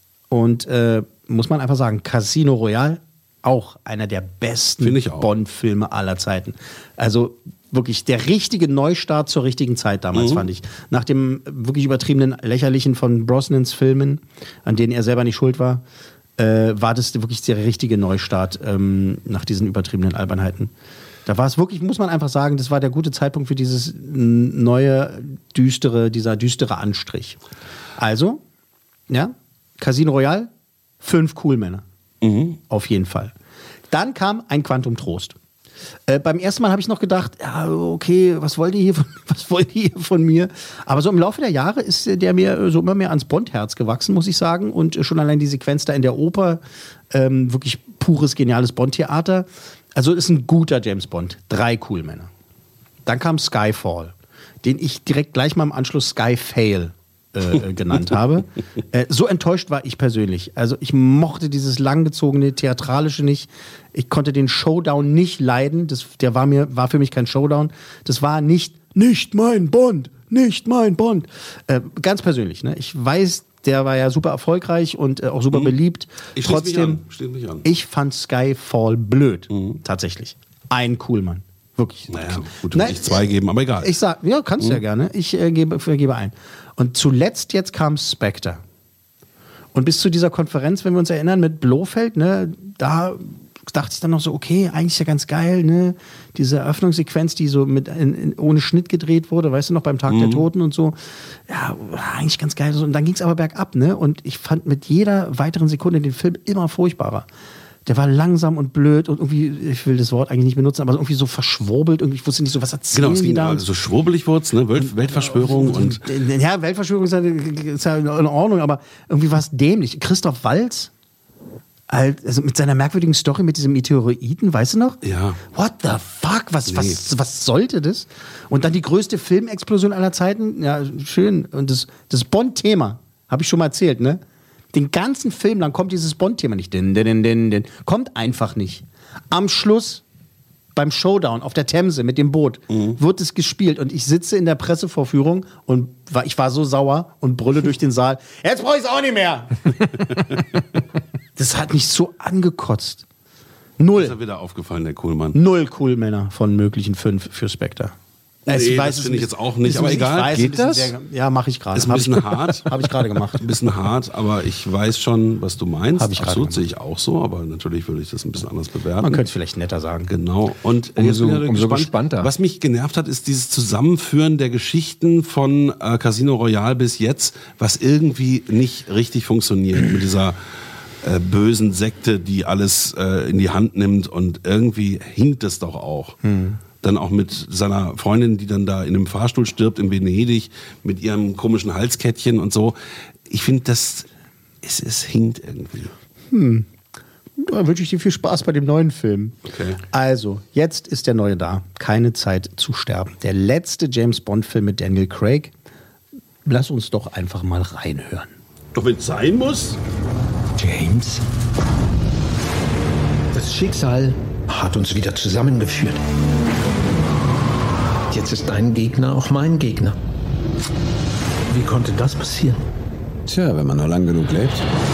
Und muss man einfach sagen, Casino Royale, auch einer der besten Bond-Filme aller Zeiten. Also wirklich der richtige Neustart zur richtigen Zeit damals, fand ich. Nach dem wirklich übertriebenen, lächerlichen von Brosnans Filmen, an denen er selber nicht schuld war, war das wirklich der richtige Neustart nach diesen übertriebenen Albernheiten. Da war es wirklich, muss man einfach sagen, das war der gute Zeitpunkt für dieses neue, dieser düstere Anstrich. Also, ja, Casino Royale, 5 Coolmänner. Auf jeden Fall. Dann kam ein Quantum Trost. Beim ersten Mal habe ich noch gedacht, ja, okay, was wollt ihr hier von mir? Aber so im Laufe der Jahre ist der mir so immer mehr ans Bond-Herz gewachsen, muss ich sagen. Und schon allein die Sequenz da in der Oper, wirklich pures, geniales Bond-Theater. Also ist ein guter James Bond. 3 Coolmänner. Dann kam Skyfall, den ich direkt gleich mal im Anschluss Skyfail genannt habe. So enttäuscht war ich persönlich. Also ich mochte dieses langgezogene Theatralische nicht. Ich konnte den Showdown nicht leiden. Der war für mich kein Showdown. Das war nicht mein Bond. Nicht mein Bond. Ganz persönlich. Ne? Ich weiß, der war ja super erfolgreich und auch super beliebt. Trotzdem, ich fand Skyfall blöd. Tatsächlich. Ein Coolmann. Wirklich. Naja, gut, du ich 2 geben, aber egal. Ich sag, ja, kannst du ja gerne. Ich gebe ein. Und zuletzt jetzt kam Spectre. Und bis zu dieser Konferenz, wenn wir uns erinnern, mit Blofeld, ne, da dachte ich dann noch so, okay, eigentlich ja ganz geil, ne? Diese Eröffnungssequenz, die so ohne Schnitt gedreht wurde, weißt du noch, beim Tag der Toten und so. Ja, eigentlich ganz geil. Und dann ging es aber bergab, ne? Und ich fand mit jeder weiteren Sekunde den Film immer furchtbarer. Der war langsam und blöd und irgendwie, ich will das Wort eigentlich nicht benutzen, aber irgendwie so verschwurbelt. Irgendwie, ich wusste nicht so, was erzählen die da. Genau, so schwurbelig wurde es, ne? Weltverschwörung und... Ja, Weltverschwörung ist ja in Ordnung, aber irgendwie war es dämlich. Christoph Waltz, also mit seiner merkwürdigen Story mit diesem Meteoriten, weißt du noch? Ja. What the fuck? Was sollte das? Und dann die größte Filmexplosion aller Zeiten. Ja, schön. Und das Bond-Thema, habe ich schon mal erzählt, ne? Den ganzen Film lang kommt dieses Bond-Thema nicht. Kommt einfach nicht. Am Schluss, beim Showdown auf der Themse mit dem Boot, wird es gespielt. Und ich sitze in der Pressevorführung und ich war so sauer und brülle durch den Saal. Jetzt brauche ich es auch nicht mehr. Das hat mich so angekotzt. 0. Ist er wieder aufgefallen, der Coolmann. 0 Coolmänner von möglichen 5 für Spectre. Nee, das finde ich jetzt auch nicht, aber egal. Geht das? Ja, mache ich gerade. Ist ein bisschen hart. Habe ich gerade gemacht. Ein bisschen hart, aber ich weiß schon, was du meinst. Habe ich absolut, sehe ich auch so, aber natürlich würde ich das ein bisschen anders bewerten. Man könnte es vielleicht netter sagen. Genau. Und umso gespannter. Was mich genervt hat, ist dieses Zusammenführen der Geschichten von Casino Royale bis jetzt, was irgendwie nicht richtig funktioniert mit dieser bösen Sekte, die alles in die Hand nimmt, und irgendwie hinkt es doch auch. Dann auch mit seiner Freundin, die dann da in einem Fahrstuhl stirbt in Venedig mit ihrem komischen Halskettchen und so. Ich finde, es hinkt irgendwie. Da wünsche ich dir viel Spaß bei dem neuen Film. Okay. Also, jetzt ist der neue da. Keine Zeit zu sterben. Der letzte James-Bond-Film mit Daniel Craig. Lass uns doch einfach mal reinhören. Doch wenn es sein muss. James, das Schicksal hat uns wieder zusammengeführt. Jetzt ist dein Gegner auch mein Gegner. Wie konnte das passieren? Tja, wenn man nur lang genug lebt.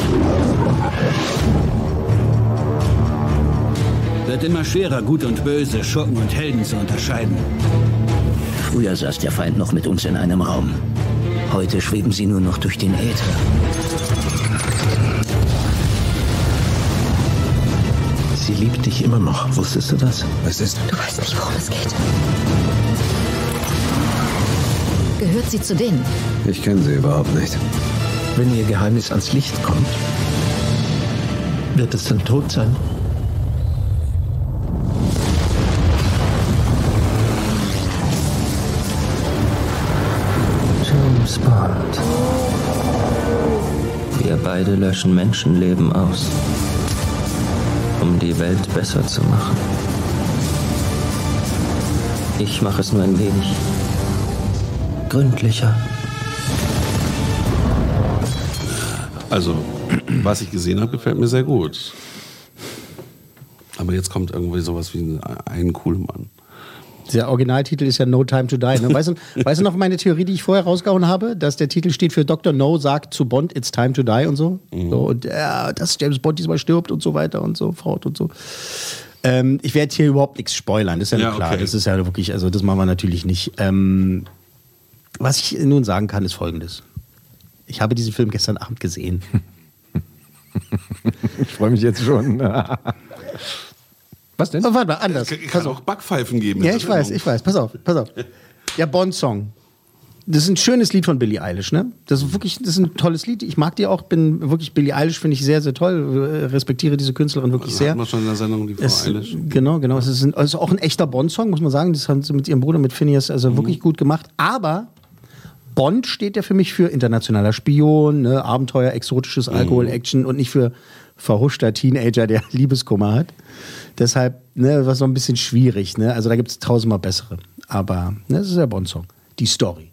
Wird immer schwerer, Gut und Böse, Schurken und Helden zu unterscheiden. Früher saß der Feind noch mit uns in einem Raum. Heute schweben sie nur noch durch den Äther. Sie liebt dich immer noch. Wusstest du das? Was ist? Du weißt nicht, worum es geht. Gehört sie zu denen? Ich kenne sie überhaupt nicht. Wenn ihr Geheimnis ans Licht kommt, wird es dann tot sein? James Bond. Wir beide löschen Menschenleben aus, um die Welt besser zu machen. Ich mache es nur ein wenig gründlicher. Also, was ich gesehen habe, gefällt mir sehr gut. Aber jetzt kommt irgendwie sowas wie ein Kuhlmann. Der Originaltitel ist ja No Time to Die. Ne? Weißt du noch meine Theorie, die ich vorher rausgehauen habe? Dass der Titel steht für Dr. No sagt zu Bond, it's time to die und so. So und dass James Bond diesmal stirbt und so weiter und so fort und so. Ich werde hier überhaupt nichts spoilern, das ist ja, klar. Okay. Das ist ja wirklich, also das machen wir natürlich nicht. Was ich nun sagen kann, ist Folgendes. Ich habe diesen Film gestern Abend gesehen. Ich freue mich jetzt schon. Was denn? Oh, warte mal, anders. Kann auch Backpfeifen geben. Ja, ich weiß. Pass auf. Der Bond-Song. Das ist ein schönes Lied von Billie Eilish, ne? Das ist ein tolles Lied. Ich mag die auch. Billie Eilish finde ich sehr, sehr toll. Respektiere diese Künstlerin wirklich sehr. Hatten wir schon in der Sendung, die Frau Eilish. Genau. Es ist auch ein echter Bond-Song, muss man sagen. Das haben sie mit ihrem Bruder, mit Phineas, wirklich gut gemacht. Aber Bond steht ja für mich für internationaler Spion, ne? Abenteuer, exotisches Alkohol, Action und nicht für verhuschter Teenager, der Liebeskummer hat. Deshalb, ne, war so ein bisschen schwierig. Ne? Also da gibt es tausendmal bessere. Aber das ist der Bond-Song. Die Story.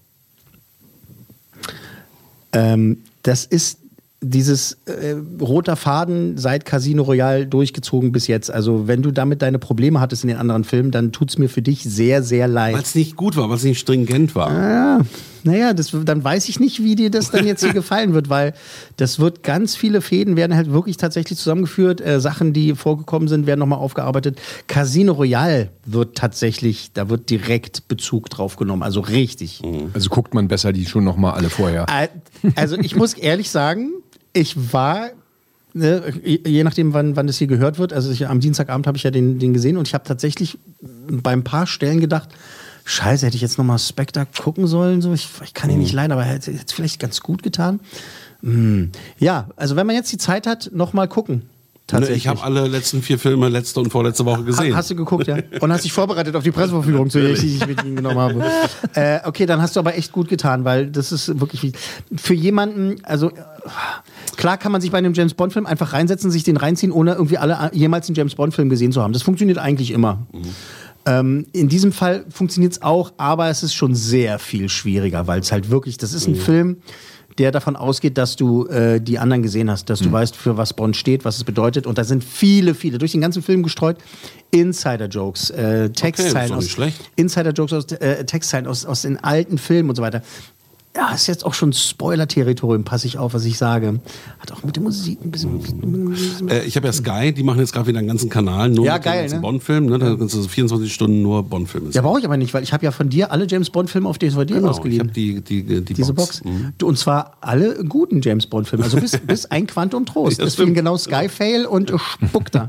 Das ist dieses roter Faden seit Casino Royale durchgezogen bis jetzt. Also wenn du damit deine Probleme hattest in den anderen Filmen, dann tut's mir für dich sehr, sehr leid. Weil es nicht gut war, weil es nicht stringent war. Naja, dann weiß ich nicht, wie dir das dann jetzt hier gefallen wird, weil das wird ganz viele Fäden werden halt wirklich tatsächlich zusammengeführt. Sachen, die vorgekommen sind, werden nochmal aufgearbeitet. Casino Royale wird tatsächlich, da wird direkt Bezug drauf genommen, also richtig. Also guckt man besser die schon nochmal alle vorher. Also ich muss ehrlich sagen, ich war, je nachdem, wann das hier gehört wird, also am Dienstagabend habe ich ja den gesehen und ich habe tatsächlich bei ein paar Stellen gedacht, Scheiße, hätte ich jetzt nochmal Spectre gucken sollen? So, ich kann ihn nicht leiden, aber hätte es vielleicht ganz gut getan. Ja, also wenn man jetzt die Zeit hat, nochmal gucken. Tatsächlich. Ich habe alle letzten 4 Filme letzte und vorletzte Woche gesehen. Hast du geguckt, ja? Und hast dich vorbereitet auf die Presseverführung, die ich mit Ihnen genommen habe. Okay, dann hast du aber echt gut getan, weil das ist wirklich für jemanden, also klar kann man sich bei einem James-Bond-Film einfach reinsetzen, sich den reinziehen, ohne irgendwie jemals einen James-Bond-Film gesehen zu haben. Das funktioniert eigentlich immer. In diesem Fall funktioniert es auch, aber es ist schon sehr viel schwieriger, weil es halt wirklich, das ist ein Film, der davon ausgeht, dass du die anderen gesehen hast, dass du weißt, für was Bond steht, was es bedeutet. Und da sind viele, durch den ganzen Film gestreut, Insider-Jokes, Textzeilen aus Insider-Jokes aus Textzeilen aus den alten Filmen und so weiter. Ja, ist jetzt auch schon Spoiler-Territorium, passe ich auf, was ich sage. Hat auch mit der Musik ein bisschen... Ich habe ja Sky, die machen jetzt gerade wieder einen ganzen Kanal, nur mit geil, den ganzen Bond-Filmen. Ne? Da sind so 24 Stunden nur Bond-Filme. Ja, brauche ich aber nicht, weil ich habe ja von dir alle James-Bond-Filme auf DVD ausgeliehen. Ich habe diese Box. Und zwar alle guten James-Bond-Filme, also bis ein Quantum Trost. Deswegen genau Sky-Fail und Spuckter.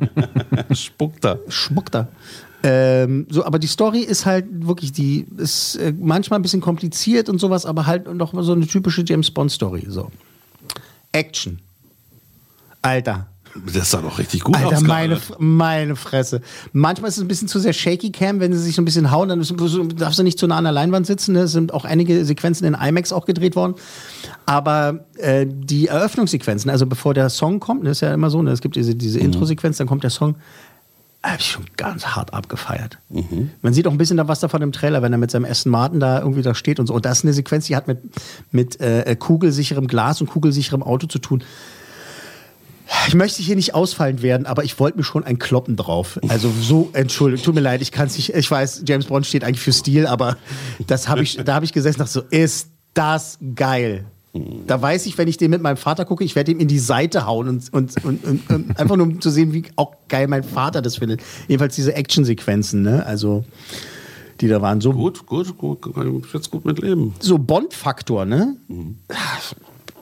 Spuckter. So, aber die Story ist halt wirklich, die ist manchmal ein bisschen kompliziert und sowas, aber halt noch so eine typische James-Bond-Story. So. Action. Alter. Das sah doch richtig gut aus. Alter, meine Fresse. Manchmal ist es ein bisschen zu sehr shaky Cam, wenn sie sich so ein bisschen hauen, dann darfst du nicht zu nah an der Leinwand sitzen. Es sind auch einige Sequenzen in IMAX auch gedreht worden. Aber die Eröffnungssequenzen, also bevor der Song kommt, das ist ja immer so, es gibt diese Intro-Sequenz, dann kommt der Song, habe ich schon ganz hart abgefeiert. Man sieht auch ein bisschen da was davon im Trailer, wenn er mit seinem Aston Martin da irgendwie da steht und so. Und das ist eine Sequenz, die hat mit kugelsicherem Glas und kugelsicherem Auto zu tun. Ich möchte hier nicht ausfallend werden, aber ich wollte mir schon ein Kloppen drauf. Also so, Entschuldigung, tut mir leid, ich kann es nicht, ich weiß, James Bond steht eigentlich für Stil, aber da habe ich gesessen und dachte so, ist das geil. Da weiß ich, wenn ich den mit meinem Vater gucke, ich werde ihm in die Seite hauen und einfach nur um zu sehen, wie auch geil mein Vater das findet. Jedenfalls diese Actionsequenzen, ne? Also die da waren so gut, kann ich jetzt gut mit leben. So Bond-Faktor, ne?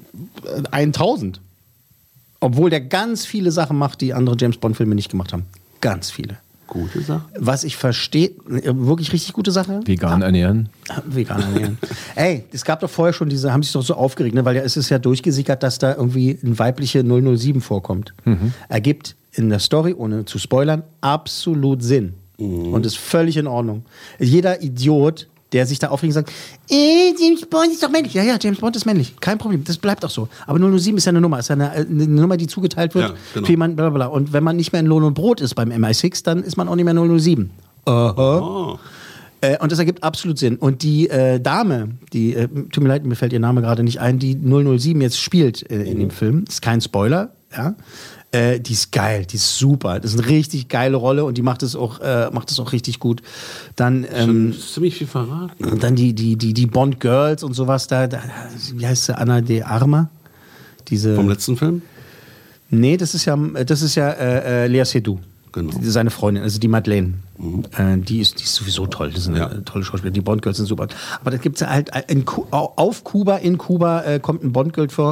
1000. Obwohl der ganz viele Sachen macht, die andere James-Bond-Filme nicht gemacht haben. Ganz viele. Gute Sache. Was ich verstehe, wirklich richtig gute Sache. Vegan ernähren. Vegan ernähren. Ey, es gab doch vorher schon haben sich doch so aufgeregt, ne? Weil es ist ja durchgesickert, dass da irgendwie ein weibliche 007 vorkommt. Ergibt in der Story, ohne zu spoilern, absolut Sinn. Und ist völlig in Ordnung. Jeder Idiot, der sich da aufregt und sagt, James Bond ist doch männlich. Ja, James Bond ist männlich. Kein Problem, das bleibt auch so. Aber 007 ist ja eine Nummer. Ist ja eine Nummer, die zugeteilt wird für jemanden, blablabla. Und wenn man nicht mehr in Lohn und Brot ist beim MI6, dann ist man auch nicht mehr 007. Und das ergibt absolut Sinn. Und die Dame, tut mir leid, mir fällt ihr Name gerade nicht ein, die 007 jetzt spielt in dem Film, ist kein Spoiler, ja. Die ist geil, die ist super. Das ist eine richtig geile Rolle und die macht es auch richtig gut. Dann ziemlich viel verraten. Dann die Bond Girls und sowas da wie heißt sie, Ana de Armas? Vom letzten Film? Nee, das ist ja Lea Seydoux. Genau. Seine Freundin, also die Madeleine. Die ist sowieso toll. Das ist eine tolle Schauspielerin. Die Bond-Girls sind super. Aber da gibt es halt in Kuba kommt ein Bond-Girl vor,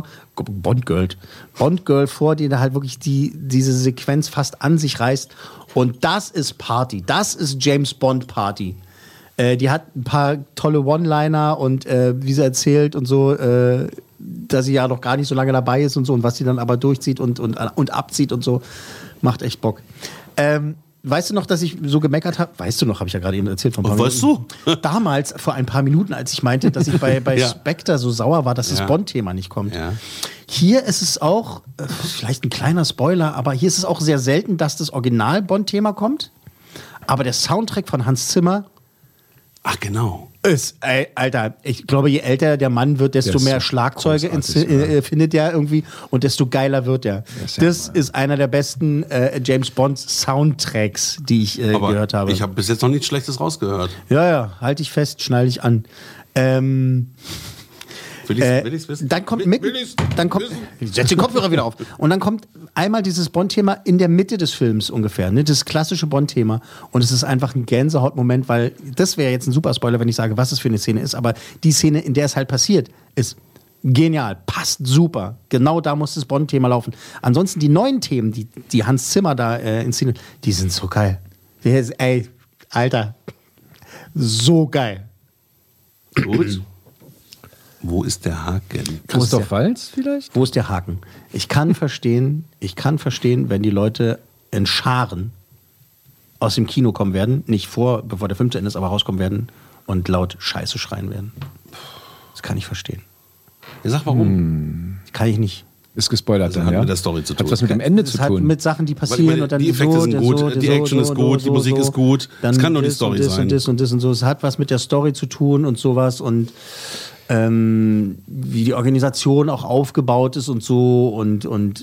die da halt wirklich diese Sequenz fast an sich reißt. Und das ist Party. Das ist James Bond Party. Die hat ein paar tolle One-Liner und wie sie erzählt und so, dass sie ja noch gar nicht so lange dabei ist und so und was sie dann aber durchzieht und abzieht und so. Macht echt Bock. Weißt du noch, dass ich so gemeckert habe? Weißt du noch, habe ich ja gerade eben erzählt. Weißt du? Damals, vor ein paar Minuten, als ich meinte, dass ich bei Spectre so sauer war, dass das Bond-Thema nicht kommt. Ja. Hier ist es auch, vielleicht ein kleiner Spoiler, aber hier ist es auch sehr selten, dass das Original-Bond-Thema kommt. Aber der Soundtrack von Hans Zimmer genau. Alter, ich glaube, je älter der Mann wird, desto mehr Schlagzeuge findet er irgendwie und desto geiler wird er. Das ist einer der besten James Bond Soundtracks, die ich gehört habe. Ich habe bis jetzt noch nichts Schlechtes rausgehört. Ja, halte ich fest, schnall dich an. Will ich's wissen? Dann kommt setz den Kopfhörer wieder auf. Und dann kommt einmal dieses Bond-Thema in der Mitte des Films ungefähr, ne? Das klassische Bond-Thema. Und es ist einfach ein Gänsehautmoment, weil das wäre jetzt ein super Spoiler, wenn ich sage, was es für eine Szene ist. Aber die Szene, in der es halt passiert, ist genial, passt super. Genau da muss das Bond-Thema laufen. Ansonsten die neuen Themen, die Hans Zimmer da inszeniert, die sind so geil. Alter, so geil. Gut. Wo ist der Haken? Christoph Waltz vielleicht? Wo ist der Haken? Ich kann verstehen, wenn die Leute in Scharen aus dem Kino kommen werden, nicht bevor der Film zu Ende ist, aber rauskommen werden und laut Scheiße schreien werden. Das kann ich verstehen. Ja, sag warum. Kann ich nicht. Ist gespoilert dann, hat mit der Story zu tun. Hat was mit dem Ende zu tun. Hat mit Sachen, die passieren und dann die Effekte sind gut, die Action ist gut, die Musik ist gut. Es kann nur die Story sein. Und das und so. Es hat was mit der Story zu tun und sowas und wie die Organisation auch aufgebaut ist und so und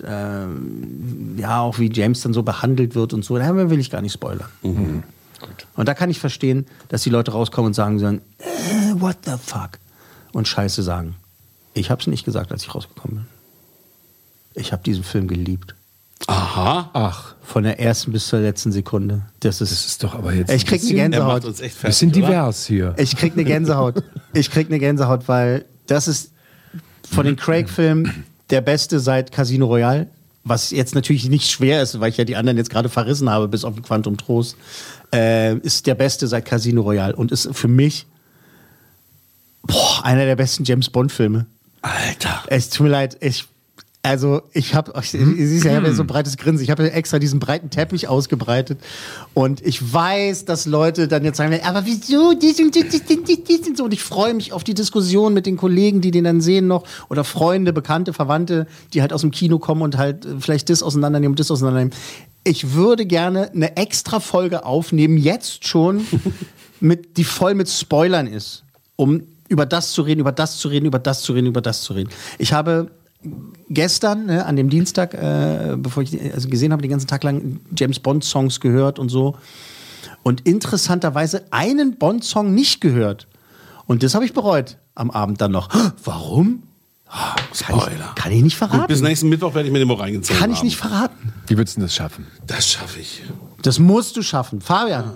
auch wie James dann so behandelt wird und so. Da will ich gar nicht spoilern. Gut. Und da kann ich verstehen, dass die Leute rauskommen und sagen, what the fuck? Und Scheiße sagen. Ich hab's nicht gesagt, als ich rausgekommen bin. Ich habe diesen Film geliebt. Aha. Ach. Von der ersten bis zur letzten Sekunde. Das ist doch aber jetzt. Ich krieg eine Gänsehaut. Uns echt fertig, bisschen divers hier. Ich krieg eine Gänsehaut. Weil das ist von den Craig-Filmen der beste seit Casino Royale. Was jetzt natürlich nicht schwer ist, weil ich ja die anderen jetzt gerade verrissen habe, bis auf Quantum Trost. Ist der beste seit Casino Royale und ist für mich einer der besten James-Bond-Filme. Alter. Es tut mir leid, ich habe so ein breites Grinsen. Ich habe extra diesen breiten Teppich ausgebreitet. Und ich weiß, dass Leute dann jetzt sagen, aber wieso dies und so. Und ich freue mich auf die Diskussion mit den Kollegen, die den dann sehen noch. Oder Freunde, Bekannte, Verwandte, die halt aus dem Kino kommen und halt vielleicht das auseinandernehmen und das auseinandernehmen. Ich würde gerne eine extra Folge aufnehmen, jetzt schon, die voll mit Spoilern ist. Um über das zu reden. Ich habe gestern, an dem Dienstag, bevor ich gesehen habe, den ganzen Tag lang James Bond Songs gehört und so. Und interessanterweise einen Bond Song nicht gehört. Und das habe ich bereut am Abend dann noch. Warum? Spoiler. Kann ich nicht verraten. Gut, bis nächsten Mittwoch werde ich mir den mal reingezogen Kann ich nicht verraten. Wie würdest du das schaffen? Das schaffe ich. Das musst du schaffen. Fabian,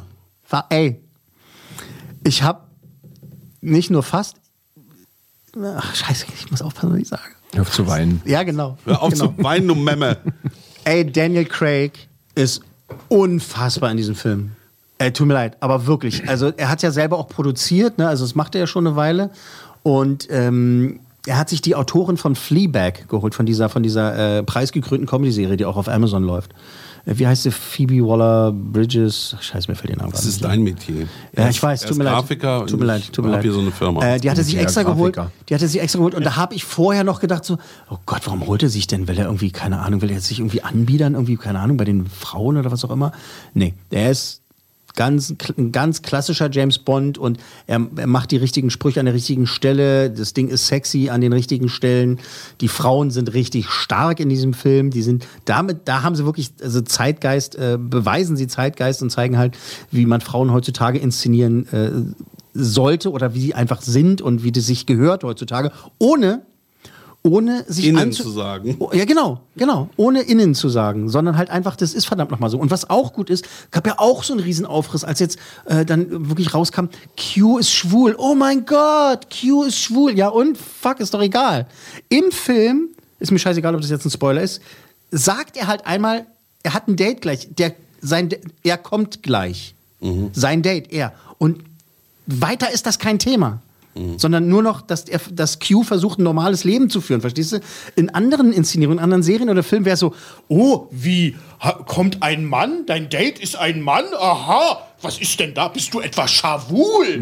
ich habe nicht nur fast... Ach, scheiße, ich muss aufpassen, was ich sage. Hör auf zu weinen. Ja, genau. Hör auf zu weinen, du Memme. Daniel Craig ist unfassbar in diesem Film. Tut mir leid, aber wirklich. Also er hat ja selber auch produziert, ne? Also das macht er ja schon eine Weile. Und er hat sich die Autorin von Fleabag geholt, von dieser preisgekrönten Comedy-Serie, die auch auf Amazon läuft. Wie heißt sie? Phoebe Waller-Bridges? Scheiße, mir fällt den Namen. Das ist dein Metier. Ja, ich weiß, tut mir leid. Grafiker. Tut mir leid. Hier so eine Firma. Die hatte sich extra geholt. Und da habe ich vorher noch gedacht so, oh Gott, warum holt er sich denn? Will er irgendwie, keine Ahnung, will er sich irgendwie anbiedern, irgendwie, keine Ahnung, bei den Frauen oder was auch immer? Nee, der ist ein ganz klassischer James Bond und er macht die richtigen Sprüche an der richtigen Stelle. Das Ding ist sexy an den richtigen Stellen. Die Frauen sind richtig stark in diesem Film. Da haben sie wirklich, also Zeitgeist, beweisen sie Zeitgeist und zeigen halt, wie man Frauen heutzutage inszenieren sollte oder wie sie einfach sind und wie das sich gehört heutzutage, ohne sich innen zu sagen. Ja, genau. Ohne innen zu sagen, sondern halt einfach, das ist verdammt nochmal so. Und was auch gut ist, gab ja auch so einen Riesenaufriss, als jetzt dann wirklich rauskam, Q ist schwul. Oh mein Gott, Q ist schwul. Ja und? Fuck, ist doch egal. Im Film, ist mir scheißegal, ob das jetzt ein Spoiler ist, sagt er halt einmal, er hat ein Date gleich. Er kommt gleich. Sein Date, er. Und weiter ist das kein Thema. Sondern nur noch, dass Q versucht, ein normales Leben zu führen, verstehst du? In anderen Inszenierungen, in anderen Serien oder Filmen wäre es so, oh, wie, kommt ein Mann? Dein Date ist ein Mann? Aha, was ist denn da? Bist du etwa schwul?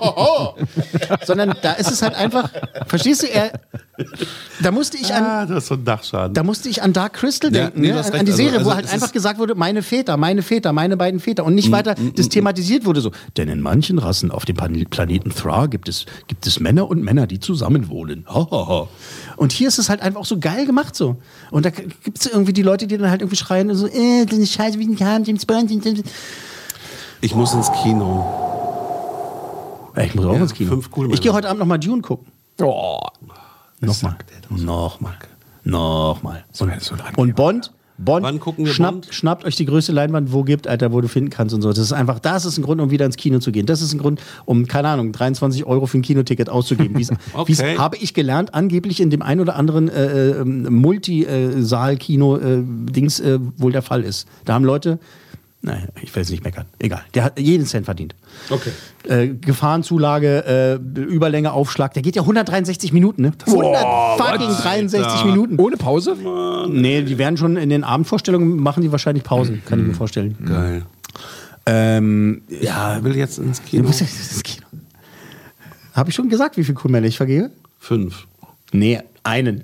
Sondern da ist es halt einfach, verstehst du, da musste ich an... das ist so ein Dachschaden. Da musste ich an Dark Crystal denken, nee, ne? An die Serie, wo halt einfach gesagt wurde, meine Väter, meine beiden Väter und nicht weiter das thematisiert wurde so. Denn in manchen Rassen auf dem Planeten Thra gibt es Männer und Männer, die zusammenwohnen. Und hier ist es halt einfach auch so geil gemacht so. Und da gibt es irgendwie die Leute, die dann halt irgendwie schreien und so, das ist eine Scheiße, wie ein James Bond. Ich muss ins Kino. Ich muss auch ins Kino. 5 cool ich gehe heute Abend nochmal Dune gucken. Nochmal. Und Bond, Wann gucken wir schnappt euch die größte Leinwand, wo du finden kannst und so. Das ist einfach, das ist ein Grund, um wieder ins Kino zu gehen. Das ist ein Grund, um, keine Ahnung, 23 € für ein Kinoticket auszugeben. Wie's habe ich gelernt, angeblich in dem ein oder anderen Multisaal-Kino-Dings wohl der Fall ist. Da haben Leute... Nein, ich will es nicht meckern. Egal. Der hat jeden Cent verdient. Okay. Gefahrenzulage, Überlänge, Aufschlag. Der geht ja 163 Minuten, ne? 163 Minuten. Ohne Pause? Nee, die werden schon in den Abendvorstellungen, machen die wahrscheinlich Pausen, kann ich mir vorstellen. Geil. Ich will jetzt ins Kino. Du musst jetzt ins Kino. Habe ich schon gesagt, wie viel Coolmänner ich vergehe? 5. Nee, einen.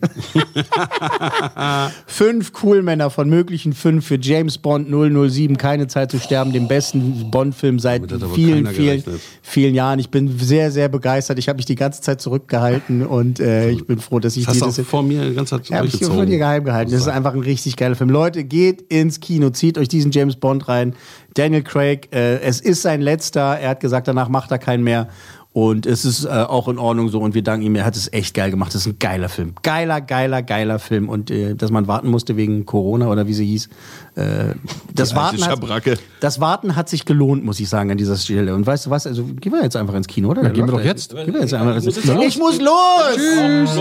5 Coolmänner von möglichen 5 für James Bond 007, Keine Zeit zu sterben, dem besten Bond-Film seit vielen Jahren. Ich bin sehr, sehr begeistert. Ich habe mich die ganze Zeit zurückgehalten und ich bin froh, dass ich das hast du auch vor mir die ganze Zeit durchgezogen. Ich habe dir geheim gehalten. Das ist einfach ein richtig geiler Film. Leute, geht ins Kino, zieht euch diesen James Bond rein. Daniel Craig, es ist sein letzter. Er hat gesagt, danach macht er keinen mehr. Und es ist auch in Ordnung so und wir danken ihm, er hat es echt geil gemacht. Das ist ein geiler Film. Geiler Film. Und dass man warten musste wegen Corona oder wie sie hieß. Das Warten hat sich gelohnt, muss ich sagen, an dieser Stelle. Und weißt du was, also gehen wir jetzt einfach ins Kino, oder? Ja, gehen wir doch jetzt. Ich muss los! Tschüss!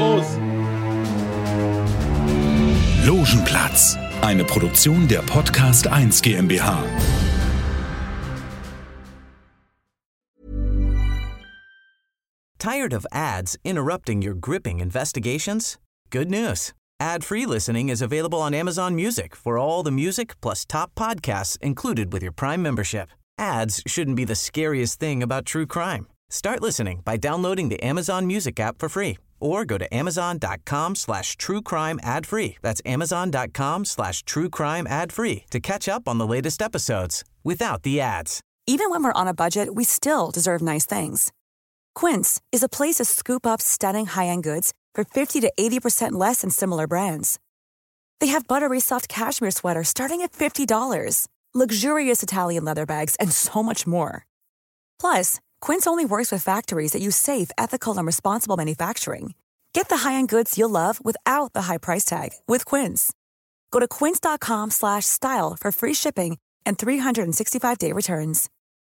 Logenplatz. Eine Produktion der Podcast 1 GmbH. Tired of ads interrupting your gripping investigations? Good news. Ad-free listening is available on Amazon Music for all the music plus top podcasts included with your Prime membership. Ads shouldn't be the scariest thing about true crime. Start listening by downloading the Amazon Music app for free or go to amazon.com/truecrime ad-free. That's amazon.com/truecrime ad-free to catch up on the latest episodes without the ads. Even when we're on a budget, we still deserve nice things. Quince is a place to scoop up stunning high-end goods for 50 to 80% less than similar brands. They have buttery soft cashmere sweaters starting at $50, luxurious Italian leather bags, and so much more. Plus, Quince only works with factories that use safe, ethical, and responsible manufacturing. Get the high-end goods you'll love without the high price tag with Quince. Go to quince.com/style for free shipping and 365-day returns.